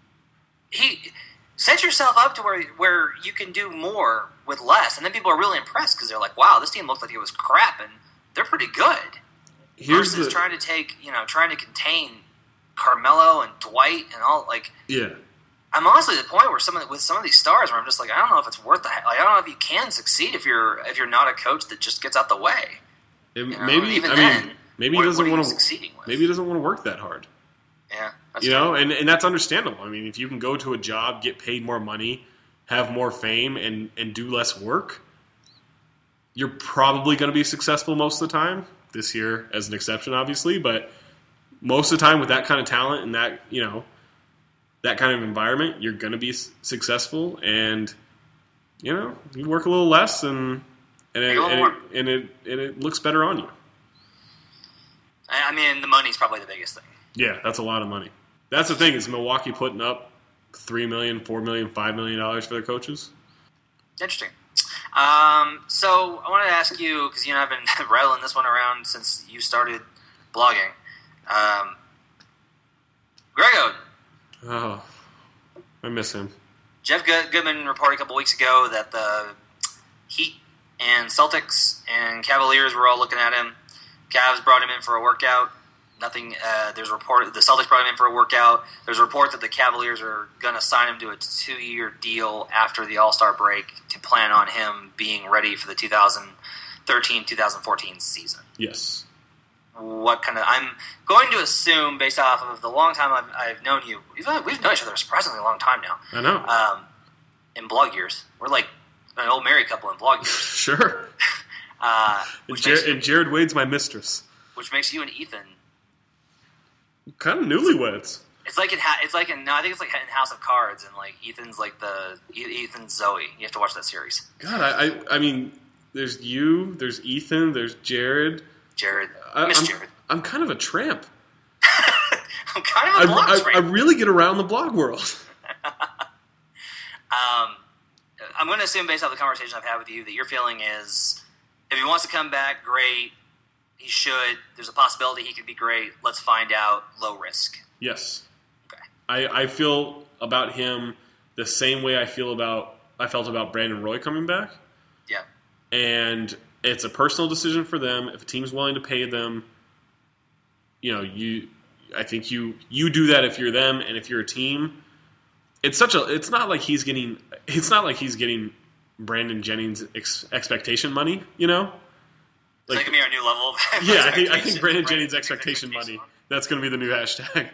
Speaker 2: he set yourself up to where you can do more with less, and then people are really impressed because they're like, "Wow, this team looked like it was crap, and they're pretty good." Versus trying to contain Carmelo and Dwight and all like.
Speaker 1: Yeah.
Speaker 2: I'm honestly at the point where with some of these stars where I'm just like, I don't know if it's worth the. Like, I don't know if you can succeed if you're not a coach that just gets out the way.
Speaker 1: Maybe
Speaker 2: he doesn't want to.
Speaker 1: Maybe he doesn't want to work that hard.
Speaker 2: Yeah,
Speaker 1: and that's understandable. I mean, if you can go to a job, get paid more money, have more fame, and do less work, you're probably going to be successful most of the time. This year, as an exception, obviously, but most of the time with that kind of talent and that that kind of environment, you're going to be successful, and you work a little less, and it looks better on you.
Speaker 2: I mean, the money's probably the biggest thing.
Speaker 1: Yeah, that's a lot of money. That's the thing, is Milwaukee putting up $3 million, $4 million, $5 million for their coaches?
Speaker 2: Interesting. So I wanted to ask you, because I've been rattling this one around since you started blogging. Greg Oden.
Speaker 1: Oh, I miss him.
Speaker 2: Jeff Goodman reported a couple weeks ago that the Heat and Celtics and Cavaliers were all looking at him. Cavs brought him in for a workout. Nothing. There's a report. The Celtics brought him in for a workout. There's a report that the Cavaliers are going to sign him to a 2-year deal after the All-Star break to plan on him being ready for the 2013-2014 season.
Speaker 1: Yes.
Speaker 2: What kind of? I'm going to assume, based off of the long time I've known you, we've known each other a surprisingly long time now.
Speaker 1: I know.
Speaker 2: In blog years, we're like an old married couple in blog years.
Speaker 1: Sure. And Jared Wade's my mistress.
Speaker 2: Which makes you and Ethan
Speaker 1: kind of newlyweds.
Speaker 2: It's like I think it's like in House of Cards, and like Ethan's Zoe. You have to watch that series.
Speaker 1: God, I mean, there's you, there's Ethan, there's Jared.
Speaker 2: Jared.
Speaker 1: I'm kind of a tramp.
Speaker 2: I'm kind of a blog tramp.
Speaker 1: I really get around the blog world.
Speaker 2: I'm going to assume, based off the conversation I've had with you, that your feeling is, if he wants to come back, great. He should. There's a possibility he could be great. Let's find out. Low risk.
Speaker 1: Yes.
Speaker 2: Okay.
Speaker 1: I feel about him the same way I felt about Brandon Roy coming back.
Speaker 2: Yeah.
Speaker 1: And It's a personal decision for them. If a team's willing to pay them, I think you do that if you're them, and if you're a team, it's not like he's getting Brandon Jennings expectation money,
Speaker 2: Like, give me our new level of
Speaker 1: yeah, I think Brandon Jennings expectation money. That's going to be the new hashtag.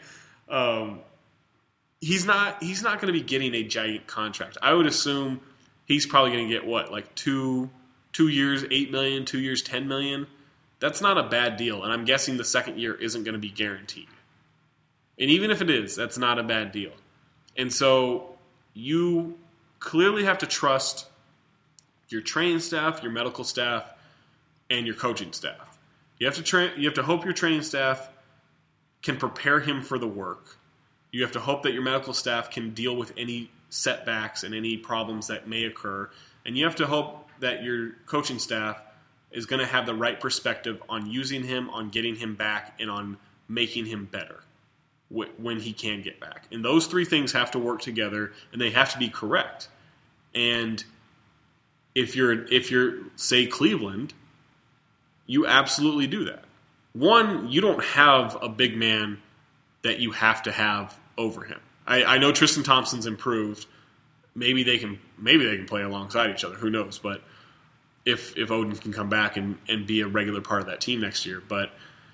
Speaker 1: He's not going to be getting a giant contract. I would assume he's probably going to get like 2 years, $8 million, 2 years, $10 million. That's not a bad deal, and I'm guessing the second year isn't going to be guaranteed. And even if it is, that's not a bad deal. And so you clearly have to trust your training staff, your medical staff, and your coaching staff. You have to hope your training staff can prepare him for the work. You have to hope that your medical staff can deal with any setbacks and any problems that may occur. And you have to hope that your coaching staff is going to have the right perspective on using him, on getting him back, and on making him better when he can get back. And those three things have to work together, and they have to be correct. And if you're say Cleveland, you absolutely do that. One, you don't have a big man that you have to have over him. I know Tristan Thompson's improved. Maybe they can play alongside each other. Who knows? But if Odin can come back and be a regular part of that team next year. But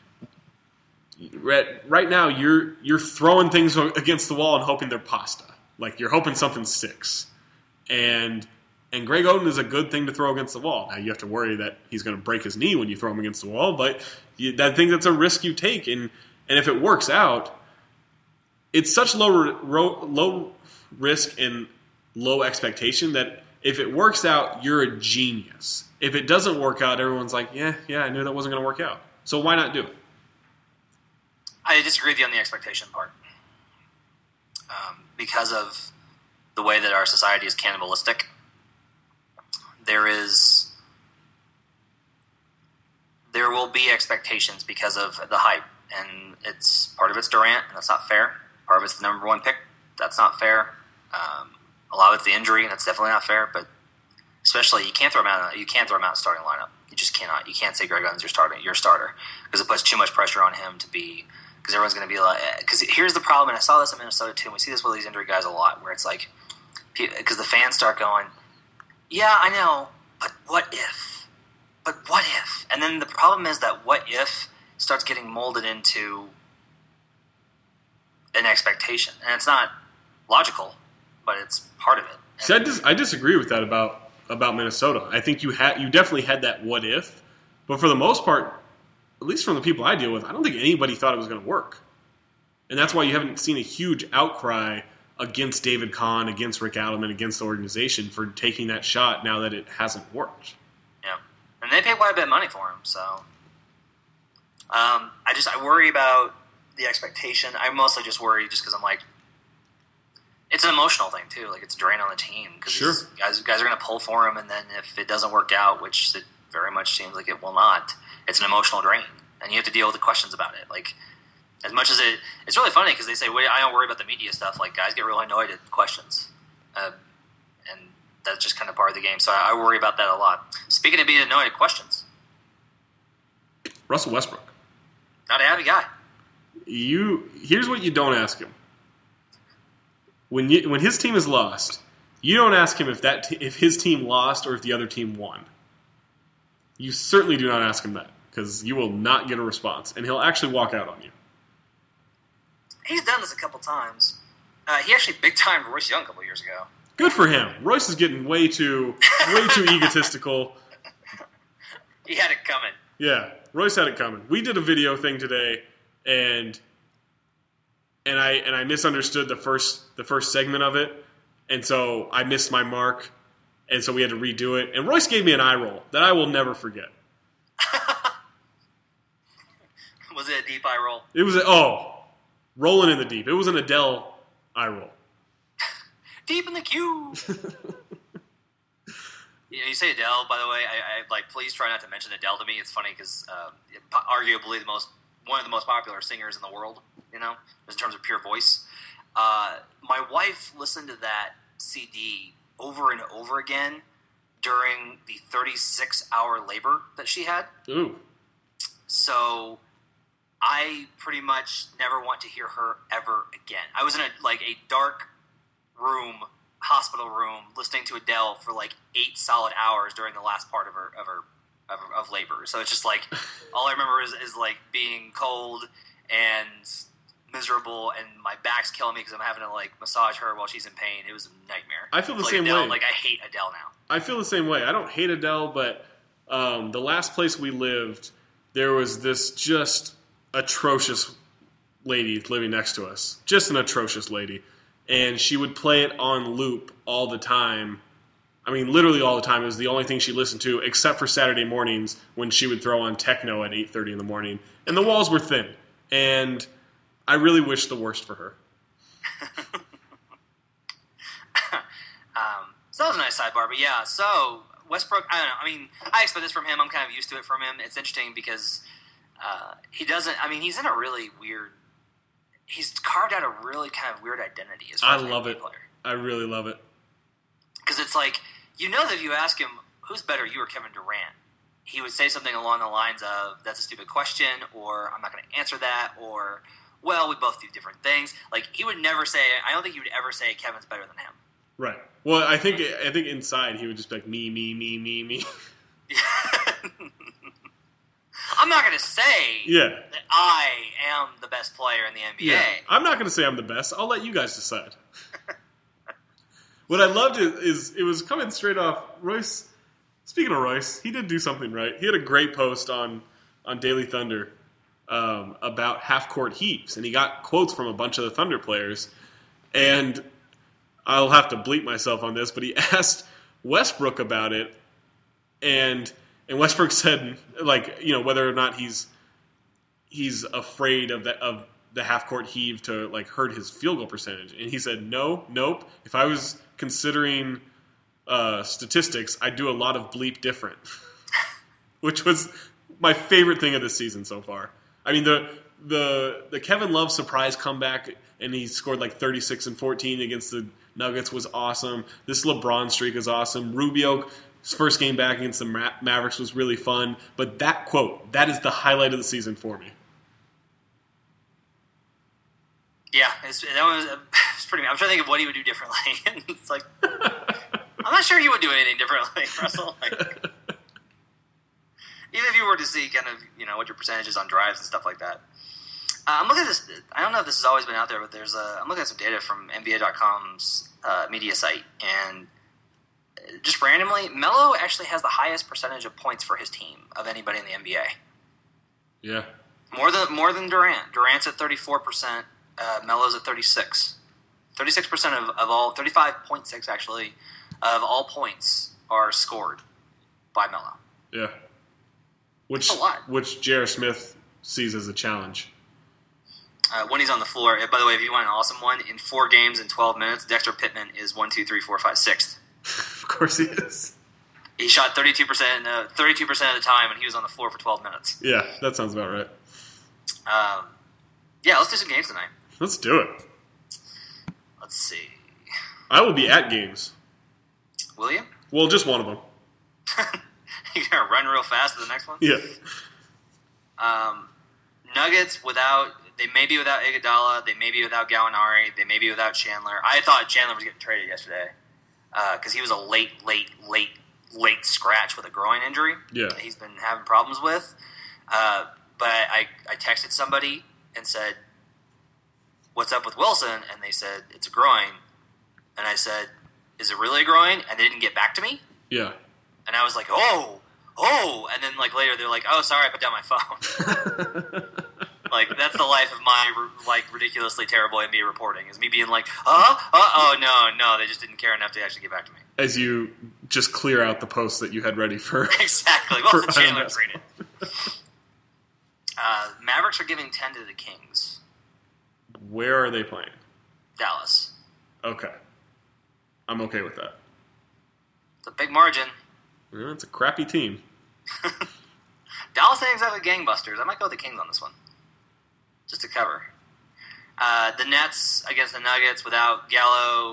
Speaker 1: right now you're throwing things against the wall and hoping they're pasta. Like you're hoping something sticks. And Greg Oden is a good thing to throw against the wall. Now you have to worry that he's going to break his knee when you throw him against the wall, but I think that's a risk you take. And if it works out, it's such low risk and low expectation that if it works out, you're a genius. If it doesn't work out, everyone's like, yeah, I knew that wasn't going to work out. So why not do it?
Speaker 2: I disagree with you on the expectation part. Because of the way that our society is cannibalistic, there will be expectations because of the hype, and part of it's Durant, and that's not fair. Part of it's the number one pick, that's not fair. A lot of it's the injury, and that's definitely not fair. But especially, you can't throw him out. You can't throw him out in starting lineup. You just cannot. You can't say Greg Oden's your starter because it puts too much pressure on him to be. Because everyone's going to be like. Because here's the problem, and I saw this in Minnesota too. And we see this with these injury guys a lot, where it's like, because the fans start going, "Yeah, I know, but what if? But what if?" And then the problem is that what if starts getting molded into an expectation, and it's not logical, but it's part of it.
Speaker 1: See, I disagree with that about Minnesota. I think you definitely had that what if, but for the most part, at least from the people I deal with, I don't think anybody thought it was going to work, and that's why you haven't seen a huge outcry against David Kahn, against Rick Adelman, against the organization for taking that shot now that it hasn't worked.
Speaker 2: Yeah, and they paid quite a bit of money for him, so I worry about the expectation. I mostly just worry just because I'm like, it's an emotional thing too. Like it's a drain on the team because
Speaker 1: sure.
Speaker 2: guys are going to pull for him, and then if it doesn't work out, which it very much seems like it will not, it's an emotional drain, and you have to deal with the questions about it. Like as much as it's really funny because they say, "Wait, I don't worry about the media stuff." Like guys get really annoyed at questions, and that's just kind of part of the game. So I worry about that a lot. Speaking of being annoyed at questions,
Speaker 1: Russell Westbrook,
Speaker 2: not a happy guy.
Speaker 1: Here's what you don't ask him. When his team is lost, you don't ask him if his team lost or if the other team won. You certainly do not ask him that because you will not get a response, and he'll actually walk out on you.
Speaker 2: He's done this a couple times. He actually big-timed Royce Young a couple years ago.
Speaker 1: Good for him. Royce is getting way too egotistical.
Speaker 2: He had it coming.
Speaker 1: Yeah, Royce had it coming. We did a video thing today, and I misunderstood the first segment of it, and so I missed my mark, and so we had to redo it. And Royce gave me an eye roll that I will never forget.
Speaker 2: Was it a deep eye roll?
Speaker 1: It was rolling in the deep. It was an Adele eye roll.
Speaker 2: Deep in the queue. You say Adele, by the way. I please try not to mention Adele to me. It's funny because arguably one of the most popular singers in the world, in terms of pure voice. My wife listened to that CD over and over again during the 36-hour labor that she had.
Speaker 1: Ooh.
Speaker 2: So I pretty much never want to hear her ever again. I was in a dark room, hospital room, listening to Adele for 8 solid hours during the last part of labor. So it's just all I remember is being cold and miserable, and my back's killing me because I'm having to massage her while she's in pain. It was a nightmare.
Speaker 1: I feel the same
Speaker 2: Adele,
Speaker 1: way.
Speaker 2: I hate Adele now.
Speaker 1: I feel the same way. I don't hate Adele, but the last place we lived, there was this just atrocious lady living next to us. Just an atrocious lady. And she would play it on loop all the time. I mean, literally all the time. It was the only thing she listened to, except for Saturday mornings when she would throw on techno at 8:30 in the morning. And the walls were thin. And I really wish the worst for her.
Speaker 2: So that was a nice sidebar. But yeah, so Westbrook, I don't know. I mean, I expect this from him. I'm kind of used to it from him. It's interesting because he doesn't, I mean, he's in a really weird, he's carved out a really kind of weird identity as far as an
Speaker 1: love
Speaker 2: NBA
Speaker 1: it.
Speaker 2: player.
Speaker 1: I really love it.
Speaker 2: Because it's that if you ask him, who's better, you or Kevin Durant, he would say something along the lines of, that's a stupid question, or I'm not going to answer that, or, well, we both do different things. He would never say, I don't think he would ever say Kevin's better than him.
Speaker 1: Right. Well, I think inside he would just be like, me.
Speaker 2: I'm not going to say that I am the best player in the NBA.
Speaker 1: Yeah. I'm not going to say I'm the best. I'll let you guys decide. What I loved is it was coming straight off Royce. Speaking of Royce, he did do something right. He had a great post on Daily Thunder about half-court heaves, and he got quotes from a bunch of the Thunder players. And I'll have to bleep myself on this, but he asked Westbrook about it, and Westbrook said, whether or not he's afraid of the half-court heave to hurt his field goal percentage. And he said, nope. If I was considering statistics, I'd do a lot of bleep different, which was my favorite thing of the season so far. I mean, the Kevin Love surprise comeback, and he scored 36 and 14 against the Nuggets was awesome. This LeBron streak is awesome. Rubio's first game back against the Mavericks was really fun. But that quote, that is the highlight of the season for me.
Speaker 2: Yeah, it's pretty. I'm trying to think of what he would do differently. It's I'm not sure he would do anything differently, Russell. Even if you were to see kind of what your percentage is on drives and stuff like that. I'm looking at this. I don't know if this has always been out there, but I'm looking at some data from NBA.com's media site, and just randomly, Melo actually has the highest percentage of points for his team of anybody in the NBA.
Speaker 1: Yeah,
Speaker 2: more than Durant. Durant's at 34%. Melo's at 36. 36% of all, 35.6 actually, of all points are scored by Melo.
Speaker 1: Yeah,
Speaker 2: That's a lot.
Speaker 1: Which J.R. Smith sees as a challenge.
Speaker 2: When he's on the floor, by the way, if you want an awesome one, in 4 games in 12 minutes, Dexter Pittman is 1, 2, 3, 4, 5, 6th.
Speaker 1: Of course he is.
Speaker 2: He shot 32% of the time, and he was on the floor for 12 minutes.
Speaker 1: Yeah, that sounds about right.
Speaker 2: Yeah, let's do some games tonight.
Speaker 1: Let's do it.
Speaker 2: Let's see.
Speaker 1: I will be at games.
Speaker 2: Will you?
Speaker 1: Well, just one of them.
Speaker 2: You're going to run real fast to the next one?
Speaker 1: Yeah.
Speaker 2: Nuggets they may be without Iguodala, they may be without Gallinari, they may be without Chandler. I thought Chandler was getting traded yesterday because he was a late scratch with a groin injury that he's been having problems with. But I texted somebody and said, what's up with Wilson? And they said, it's a groin. And I said, is it really a groin? And they didn't get back to me.
Speaker 1: Yeah.
Speaker 2: And I was like, oh. And then later they're like, oh, sorry, I put down my phone. That's the life of my ridiculously terrible NBA reporting, is me being no, they just didn't care enough to actually get back to me.
Speaker 1: As you just clear out the post that you had ready for.
Speaker 2: Exactly. Well, the Chandler traded. Mavericks are giving 10 to the Kings.
Speaker 1: Where are they playing?
Speaker 2: Dallas.
Speaker 1: Okay. I'm okay with that.
Speaker 2: It's a big margin.
Speaker 1: Well, it's a crappy team.
Speaker 2: Dallas ain't exactly gangbusters. I might go with the Kings on this one. Just to cover. The Nets against the Nuggets without Gallo,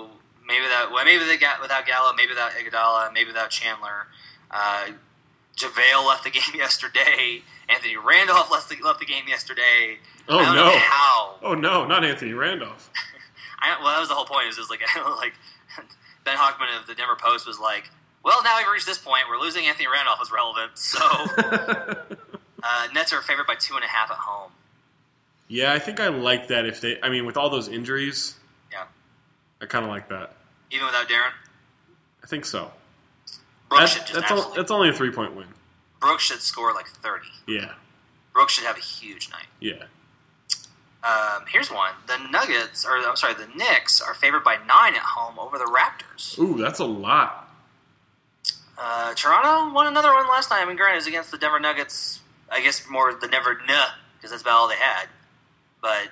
Speaker 2: maybe they got without Gallo, maybe without Iguodala, maybe without Chandler. JaVale left the game yesterday. Anthony Randolph left the game yesterday.
Speaker 1: Oh,
Speaker 2: I don't know how.
Speaker 1: Oh, no, not Anthony Randolph.
Speaker 2: Well, that was the whole point. It was like Ben Hockman of the Denver Post was like, well, now we've reached this point. We're losing Anthony Randolph as relevant. So Nets are favored by 2.5 at home.
Speaker 1: Yeah, I think I like that with all those injuries.
Speaker 2: Yeah.
Speaker 1: I kind of like that.
Speaker 2: Even without Darren?
Speaker 1: I think so.
Speaker 2: That's
Speaker 1: only a 3-point win.
Speaker 2: Brooks should score like 30.
Speaker 1: Yeah.
Speaker 2: Brooks should have a huge night.
Speaker 1: Yeah.
Speaker 2: Here's one. The Knicks are favored by 9 at home over the Raptors.
Speaker 1: Ooh, that's a lot.
Speaker 2: Toronto won another one last night. I mean, granted, it was against the Denver Nuggets. I guess more the Denver because that's about all they had. But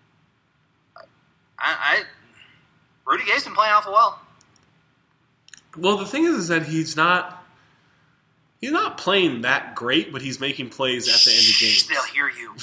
Speaker 2: Rudy Gay's been playing awful well.
Speaker 1: Well, the thing is that he's not playing that great, but he's making plays at the end of games.
Speaker 2: They'll hear you.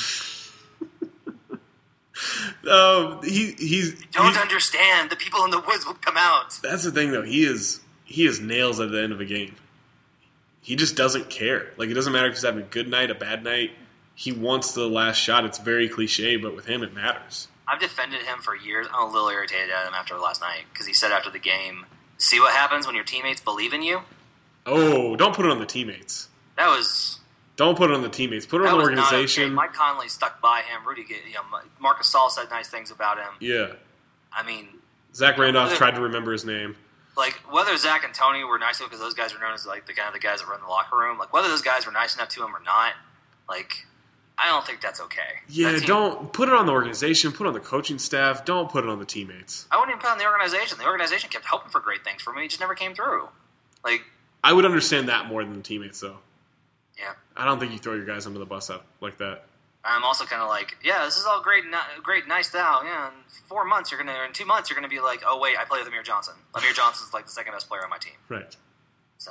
Speaker 1: He's
Speaker 2: understand. The people in the woods will come out.
Speaker 1: That's the thing, though. He is nails at the end of a game. He just doesn't care. Like, it doesn't matter if he's having a good night, a bad night. He wants the last shot. It's very cliche, but with him, it matters.
Speaker 2: I've defended him for years. I'm a little irritated at him after last night because he said after the game, "See what happens when your teammates believe in you."
Speaker 1: Oh, don't put it on the teammates. Don't put it on the teammates. Put it on the organization.
Speaker 2: Okay. Mike Conley stuck by him. Marcus Saul said nice things about him.
Speaker 1: Yeah.
Speaker 2: I mean,
Speaker 1: Zach Randolph tried to remember his name.
Speaker 2: Like, whether Zach and Tony were nice to him, because those guys are known as like the guys that run the locker room. Like, whether those guys were nice enough to him or not, like, I don't think that's okay.
Speaker 1: Yeah, don't put it on the organization. Put it on the coaching staff. Don't put it on the teammates.
Speaker 2: I wouldn't even put it on the organization. The organization kept hoping for great things for me. It just never came through. Like,
Speaker 1: I would understand that more than the teammates, though.
Speaker 2: Yeah.
Speaker 1: I don't think you throw your guys under the bus up like that.
Speaker 2: I'm also kind of like, yeah, this is all great, nice now. Yeah, in 2 months you're gonna be like, oh wait, I play with Amir Johnson. Amir Johnson's like the second best player on my team.
Speaker 1: Right.
Speaker 2: So,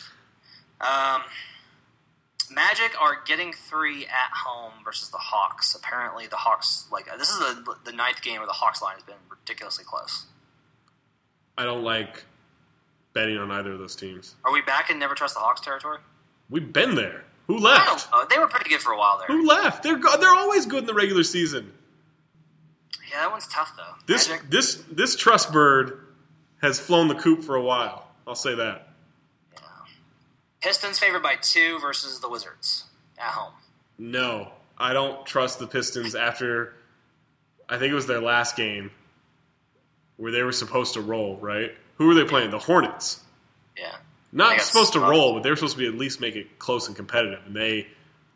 Speaker 2: Magic are getting 3 at home versus the Hawks. Apparently, the Hawks this is the 9th game where the Hawks line has been ridiculously close.
Speaker 1: I don't like betting on either of those teams.
Speaker 2: Are we back in never trust the Hawks territory?
Speaker 1: We've been there. Who left?
Speaker 2: They were pretty good for a while there.
Speaker 1: Who left? They're always good in the regular season.
Speaker 2: Yeah, that one's tough though.
Speaker 1: This trust bird has flown the coop for a while. I'll say that.
Speaker 2: Yeah. Pistons favored by 2 versus the Wizards at home.
Speaker 1: No, I don't trust the Pistons after. I think it was their last game where they were supposed to roll. Right? Who were they playing? The Hornets.
Speaker 2: Yeah.
Speaker 1: Not supposed to roll, but they were supposed to be at least make it close and competitive. And they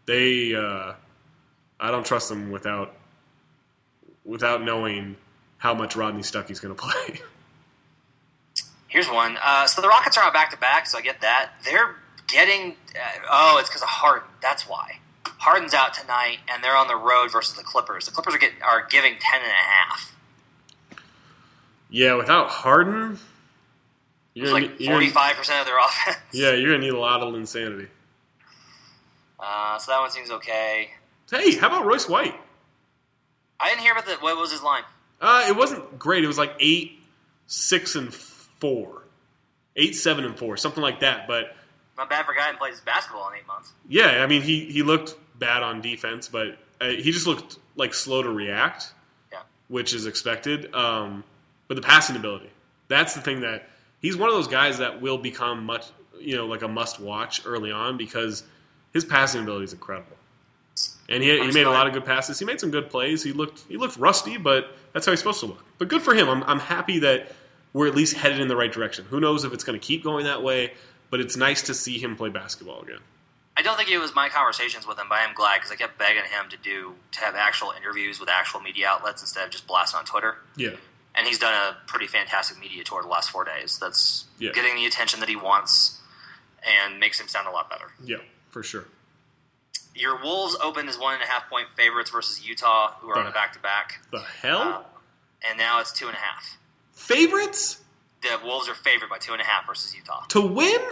Speaker 1: I don't trust them without knowing how much Rodney Stuckey's going to play.
Speaker 2: Here's one. So the Rockets are on back-to-back, so I get that. They're getting... it's because of Harden. That's why. Harden's out tonight, and they're on the road versus the Clippers. The Clippers are giving 10.5.
Speaker 1: Yeah, without Harden...
Speaker 2: It's like 45% of their offense.
Speaker 1: Yeah, you're going to need a lot of insanity.
Speaker 2: So that one seems okay.
Speaker 1: Hey, how about Royce White?
Speaker 2: I didn't hear about what was his line?
Speaker 1: It wasn't great. It was like 8, 6, and 4. 8, 7, and 4, something like that. But
Speaker 2: not bad for a guy who plays basketball in 8 months.
Speaker 1: Yeah, I mean, he looked bad on defense, but he just looked like slow to react, which is expected. But the passing ability, that's the thing that he's one of those guys that will become much, like a must-watch early on because his passing ability is incredible. And he made a lot of good passes. He made some good plays. He looked rusty, but that's how he's supposed to look. But good for him. I'm happy that we're at least headed in the right direction. Who knows if it's going to keep going that way, but it's nice to see him play basketball again.
Speaker 2: I don't think it was my conversations with him, but I am glad because I kept begging him to have actual interviews with actual media outlets instead of just blasting on Twitter.
Speaker 1: Yeah.
Speaker 2: And he's done a pretty fantastic media tour the last 4 days. That's getting the attention that he wants and makes him sound a lot better.
Speaker 1: Yeah, for sure.
Speaker 2: Your Wolves opened as 1.5-point favorites versus Utah, who are on a back-to-back.
Speaker 1: The hell?
Speaker 2: And now it's 2.5.
Speaker 1: Favorites?
Speaker 2: The Wolves are favored by 2.5 versus Utah.
Speaker 1: To win?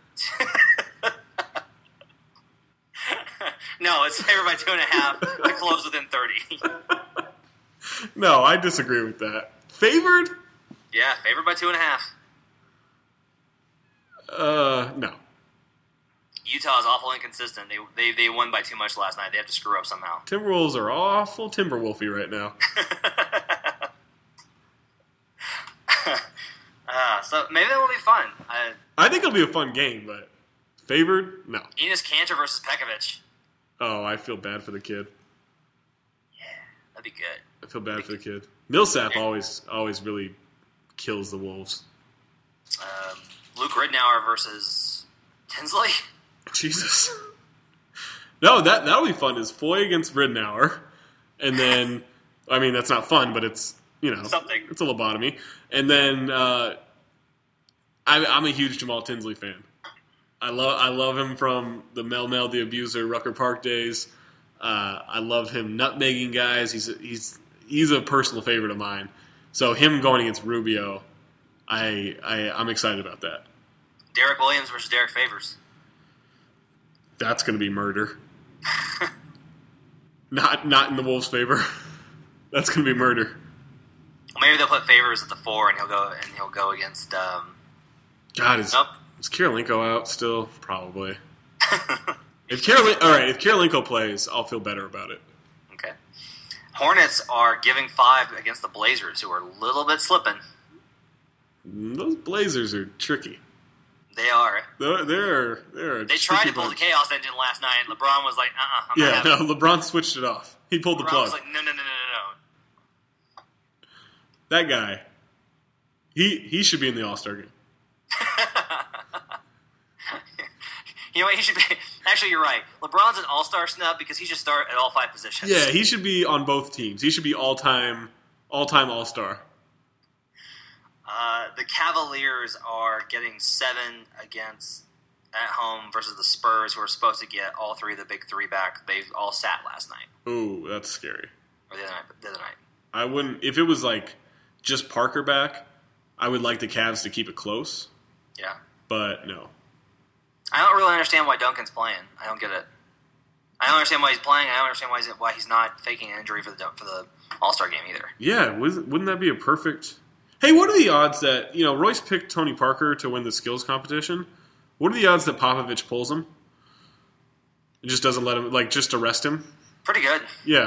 Speaker 2: No, it's favored by 2.5 to close within 30.
Speaker 1: No, I disagree with that. Favored?
Speaker 2: Yeah, favored by 2.5.
Speaker 1: No.
Speaker 2: Utah is awful inconsistent. They won by too much last night. They have to screw up somehow.
Speaker 1: Timberwolves are awful Timberwolfy right now.
Speaker 2: So maybe that will be fun.
Speaker 1: I think it'll be a fun game, but favored? No.
Speaker 2: Enes Kanter versus Pekovic.
Speaker 1: Oh, I feel bad for the kid.
Speaker 2: Yeah, that'd be good.
Speaker 1: I feel bad for the kid. Millsap always really kills the Wolves.
Speaker 2: Luke Ridnour versus Tinsley.
Speaker 1: Jesus. No, that'll be fun. Is Foy against Ridnour, and then I mean that's not fun, but it's
Speaker 2: Something.
Speaker 1: It's a lobotomy, and then I'm a huge Jamal Tinsley fan. I love him from the Mel the Abuser Rucker Park days. I love him nutmegging guys. He's a personal favorite of mine. So him going against Rubio, I'm excited about that.
Speaker 2: Derek Williams versus Derek Favors.
Speaker 1: That's going to be murder. Not in the Wolves' favor. That's going to be murder.
Speaker 2: Maybe they'll put Favors at the 4, and he'll go against.
Speaker 1: God, is Kirilenko out still? Probably. If Kirilenko plays, I'll feel better about it.
Speaker 2: Okay. Hornets are giving 5 against the Blazers, who are a little bit slipping.
Speaker 1: Those Blazers are tricky.
Speaker 2: They are.
Speaker 1: They're
Speaker 2: They tried to pull the chaos engine last night, and LeBron was like,
Speaker 1: LeBron switched it off. He pulled the plug.
Speaker 2: LeBron was like, no.
Speaker 1: That guy, he should be in the All-Star game.
Speaker 2: You know what? He should be. Actually, you're right. LeBron's an all-star snub because he should start at all 5 positions.
Speaker 1: Yeah, he should be on both teams. He should be all-time all-star.
Speaker 2: The Cavaliers are getting 7 at home versus the Spurs, who are supposed to get all 3 of the big 3 back. They all sat last night.
Speaker 1: Ooh, that's scary.
Speaker 2: Or the other night.
Speaker 1: I wouldn't. If it was like just Parker back, I would like the Cavs to keep it close.
Speaker 2: Yeah.
Speaker 1: But no.
Speaker 2: I don't really understand why Duncan's playing. I don't get it. I don't understand why he's playing. I don't understand why he's not faking an injury for the All-Star game either.
Speaker 1: Yeah, wouldn't that be a perfect... Hey, what are the odds that... Royce picked Tony Parker to win the skills competition. What are the odds that Popovich pulls him? It just doesn't let him... just arrest him?
Speaker 2: Pretty good.
Speaker 1: Yeah.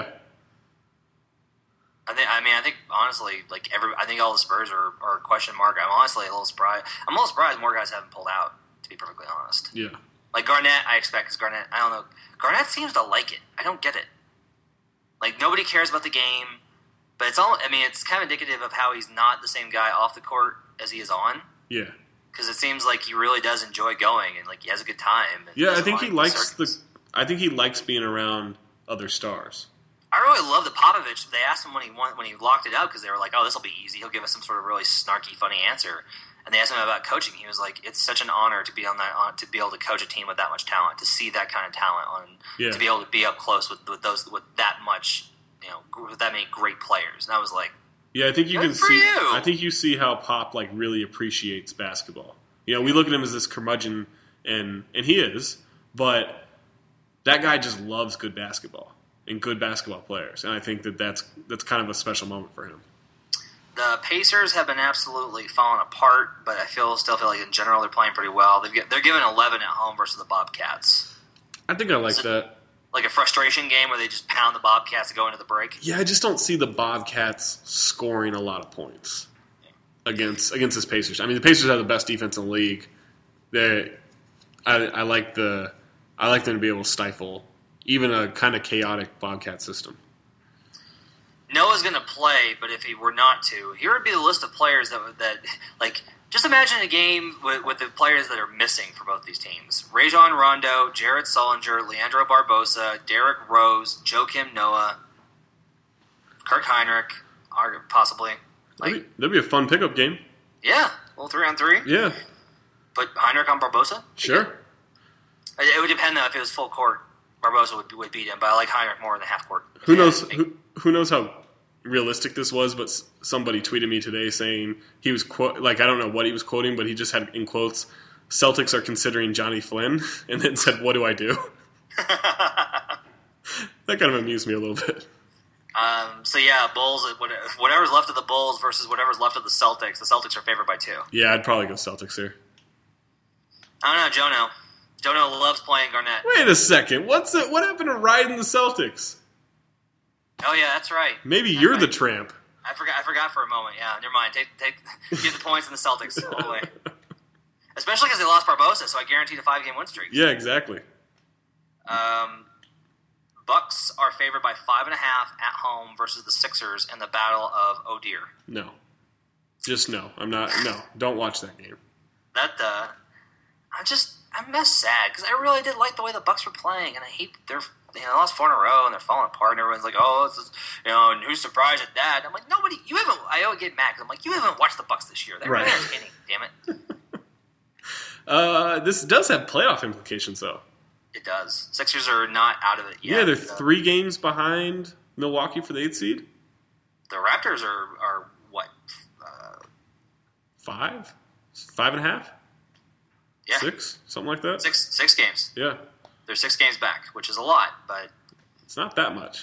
Speaker 2: I think honestly, I think all the Spurs are question mark. I'm honestly a little surprised. I'm a little surprised more guys haven't pulled out, to be perfectly honest.
Speaker 1: Yeah.
Speaker 2: Like Garnett, I expect, because Garnett, I don't know. Garnett seems to like it. I don't get it. Nobody cares about the game, but it's kind of indicative of how he's not the same guy off the court as he is on.
Speaker 1: Yeah.
Speaker 2: Because it seems like he really does enjoy going, and he has a good time.
Speaker 1: Yeah, I think he likes being around other stars.
Speaker 2: I really love the Popovich. They asked him when he locked it out because they were like, "Oh, this will be easy. He'll give us some sort of really snarky, funny answer." And they asked him about coaching. He was like, "It's such an honor to be to be able to coach a team with that much talent, to see that kind of talent to be able to be up close with that much, with that many great players." And I was like,
Speaker 1: "Yeah, I think you can see. I think you see how Pop really appreciates basketball. We look at him as this curmudgeon, and he is, but that guy just loves good basketball and good basketball players, and I think that's kind of a special moment for him."
Speaker 2: The Pacers have been absolutely falling apart, but I still feel like in general they're playing pretty well. They're giving 11 at home versus the Bobcats.
Speaker 1: I think I like that.
Speaker 2: Like a frustration game where they just pound the Bobcats to go into the break.
Speaker 1: Yeah, I just don't see the Bobcats scoring a lot of points against this Pacers. I mean, the Pacers have the best defense in the league. I like them to be able to stifle even a kind of chaotic Bobcat system.
Speaker 2: Noah's going to play, but if he were not to, here would be the list of players that just imagine a game with the players that are missing for both these teams. Rajon Rondo, Jared Sullinger, Leandro Barbosa, Derrick Rose, Joakim Noah, Kirk Heinrich, possibly.
Speaker 1: That'd be a fun pickup game.
Speaker 2: Yeah, a little 3-on-3.
Speaker 1: Yeah.
Speaker 2: Put Heinrich on Barbosa?
Speaker 1: Sure.
Speaker 2: It would depend, though, if it was full court. Barbosa would beat him, but I like Heinrich more in the half court.
Speaker 1: Who knows how realistic this was, but somebody tweeted me today saying he was I don't know what he was quoting, but he just had in quotes, "Celtics are considering Johnny Flynn," and then said, "What do I do?" That kind of amused me a little bit.
Speaker 2: So yeah, Bulls. Whatever's left of the Bulls versus whatever's left of the Celtics. The Celtics are favored by 2.
Speaker 1: Yeah, I'd probably go Celtics here.
Speaker 2: I don't know, Jono. Jono loves playing Garnett.
Speaker 1: Wait a second. What happened to riding the Celtics?
Speaker 2: Oh yeah, that's right.
Speaker 1: Maybe you're the tramp.
Speaker 2: I forgot for a moment. Yeah, never mind. Give the points in the Celtics all the way. Especially because they lost Barbosa, so I guaranteed a 5-game win streak.
Speaker 1: Yeah, exactly.
Speaker 2: Bucks are favored by 5.5 at home versus the Sixers in the Battle of O'Dear.
Speaker 1: No. Just no. I'm not. No. Don't watch that game.
Speaker 2: I'm sad because I really did like the way the Bucks were playing, and I hate they lost 4 in a row and they're falling apart, and everyone's like, oh, this is, and who's surprised at that? And I'm like, nobody. You haven't. I always get mad because I'm like, you haven't watched the Bucks this year. They're really entertaining. Damn it.
Speaker 1: This does have playoff implications, though.
Speaker 2: It does. Sixers are not out of it yet.
Speaker 1: Yeah, they're 3 games behind Milwaukee for the 8th seed.
Speaker 2: The Raptors are what?
Speaker 1: 5? 5.5?
Speaker 2: Yeah.
Speaker 1: 6? Something like that?
Speaker 2: 6 games.
Speaker 1: Yeah.
Speaker 2: They're 6 games back, which is a lot, but
Speaker 1: it's not that much.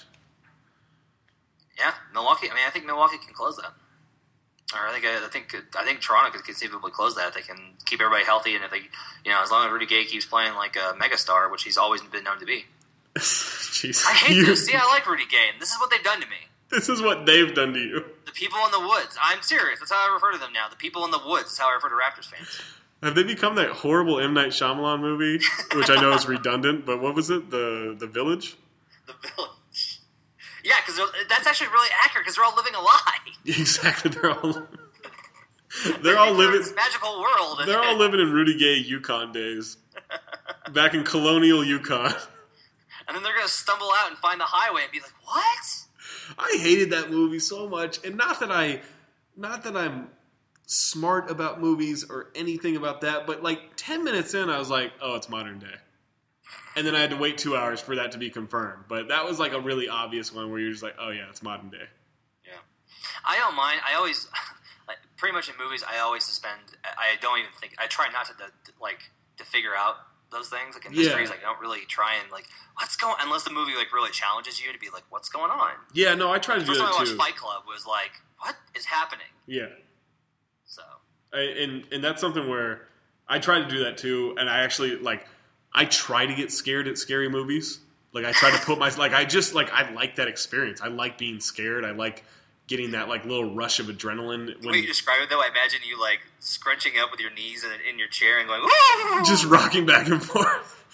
Speaker 2: Yeah, Milwaukee. I think Milwaukee can close that. Or I think Toronto could conceivably close that if they can keep everybody healthy, and if they, as long as Rudy Gay keeps playing like a megastar, which he's always been known to be.
Speaker 1: Jeez.
Speaker 2: I hate this. See, I like Rudy Gay, and this is what they've done to me.
Speaker 1: This is what they've done to you.
Speaker 2: The people in the woods. I'm serious. That's how I refer to them now. The people in the woods is how I refer to Raptors fans.
Speaker 1: Have they become that horrible M. Night Shyamalan movie, which I know is redundant, but what was it? The Village?
Speaker 2: The Village. Yeah, because that's actually really accurate because they're all living a lie.
Speaker 1: Exactly. They're all living in
Speaker 2: this magical world.
Speaker 1: They're all living in Rudy Gay Yukon days. Back in colonial Yukon.
Speaker 2: And then they're going to stumble out and find the highway and be like, what?
Speaker 1: I hated that movie so much. And not that I'm smart about movies or anything about that, but like 10 minutes in, I was like, oh, it's modern day. And then I had to wait 2 hours for that to be confirmed. But that was like a really obvious one where you're just like, oh yeah, it's modern day.
Speaker 2: Yeah. I don't mind. I always, pretty much in movies, I always suspend. I don't even think. I try not to figure out those things. Like in mysteries, I don't really try and what's going. Unless the movie really challenges you to be like, what's going on?
Speaker 1: Yeah, no, I try to do that too.
Speaker 2: The first time I watched Fight Club was like, what is happening?
Speaker 1: Yeah.
Speaker 2: So.
Speaker 1: And that's something where I try to do that too. And I actually I try to get scared at scary movies. Like I try to put I like that experience. I like being scared. I like getting that little rush of adrenaline.
Speaker 2: The way you describe it, though, I imagine you scrunching up with your knees in your chair and going, ooh!
Speaker 1: Just rocking back and forth.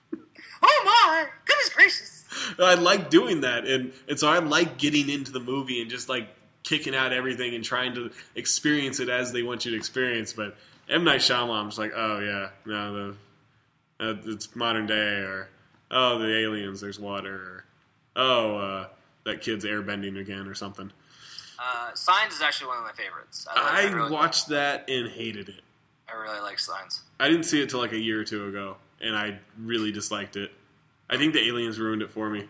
Speaker 2: Oh my goodness gracious!
Speaker 1: I like doing that, and so I like getting into the movie and just kicking out everything and trying to experience it as they want you to experience. But M. Night Shyamalan, I'm just like, oh yeah, no, it's modern day, or oh, the aliens, there's water, or oh, that kid's airbending again, or something.
Speaker 2: Signs is actually one of my favorites.
Speaker 1: I watched that and hated it.
Speaker 2: I really like Signs.
Speaker 1: I didn't see it till a year or two ago, and I really disliked it. I think the aliens ruined it for me.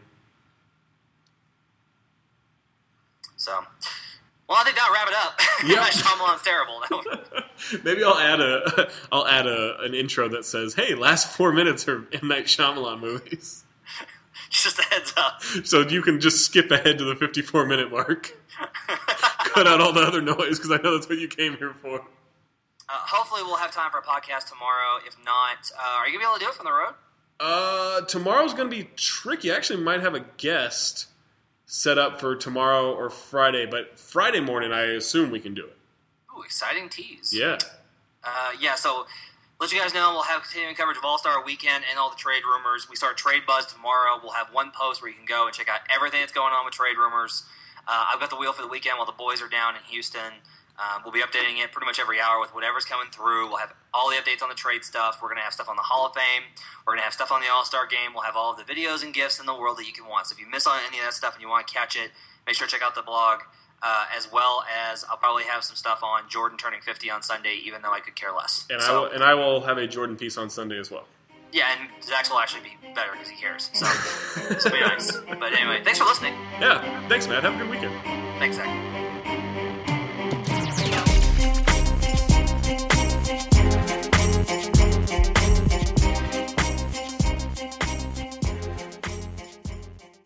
Speaker 2: So, well, I think that'll wrap it up.
Speaker 1: Yep.
Speaker 2: Shyamalan's terrible.
Speaker 1: Maybe I'll add an intro that says, "Hey, last 4 minutes are M. Night Shyamalan movies."
Speaker 2: Just a heads up.
Speaker 1: So you can just skip ahead to the 54-minute mark. Cut out all the other noise because I know that's what you came here for.
Speaker 2: Hopefully we'll have time for a podcast tomorrow. If not, are you going to be able to do it from the road?
Speaker 1: Tomorrow's going to be tricky. I actually might have a guest set up for tomorrow or Friday, but Friday morning I assume we can do it.
Speaker 2: Ooh, exciting tease.
Speaker 1: Yeah.
Speaker 2: So let you guys know we'll have continuing coverage of All-Star Weekend and all the trade rumors. We start Trade Buzz tomorrow. We'll have one post where you can go and check out everything that's going on with trade rumors. I've got the wheel for the weekend while the boys are down in Houston. We'll be updating it pretty much every hour with whatever's coming through. We'll have all the updates on the trade stuff. We're going to have stuff on the Hall of Fame. We're going to have stuff on the All-Star Game. We'll have all of the videos and gifts in the world that you can want. So if you miss on any of that stuff and you want to catch it, make sure to check out the blog, as well as I'll probably have some stuff on Jordan turning 50 on Sunday, even though I could care less.
Speaker 1: And I will have a Jordan piece on Sunday as well.
Speaker 2: Yeah, and Zach's will actually be better because he cares. So it'll be nice. But anyway, thanks for listening.
Speaker 1: Yeah, thanks, Matt. Have a good weekend.
Speaker 2: Thanks, Zach.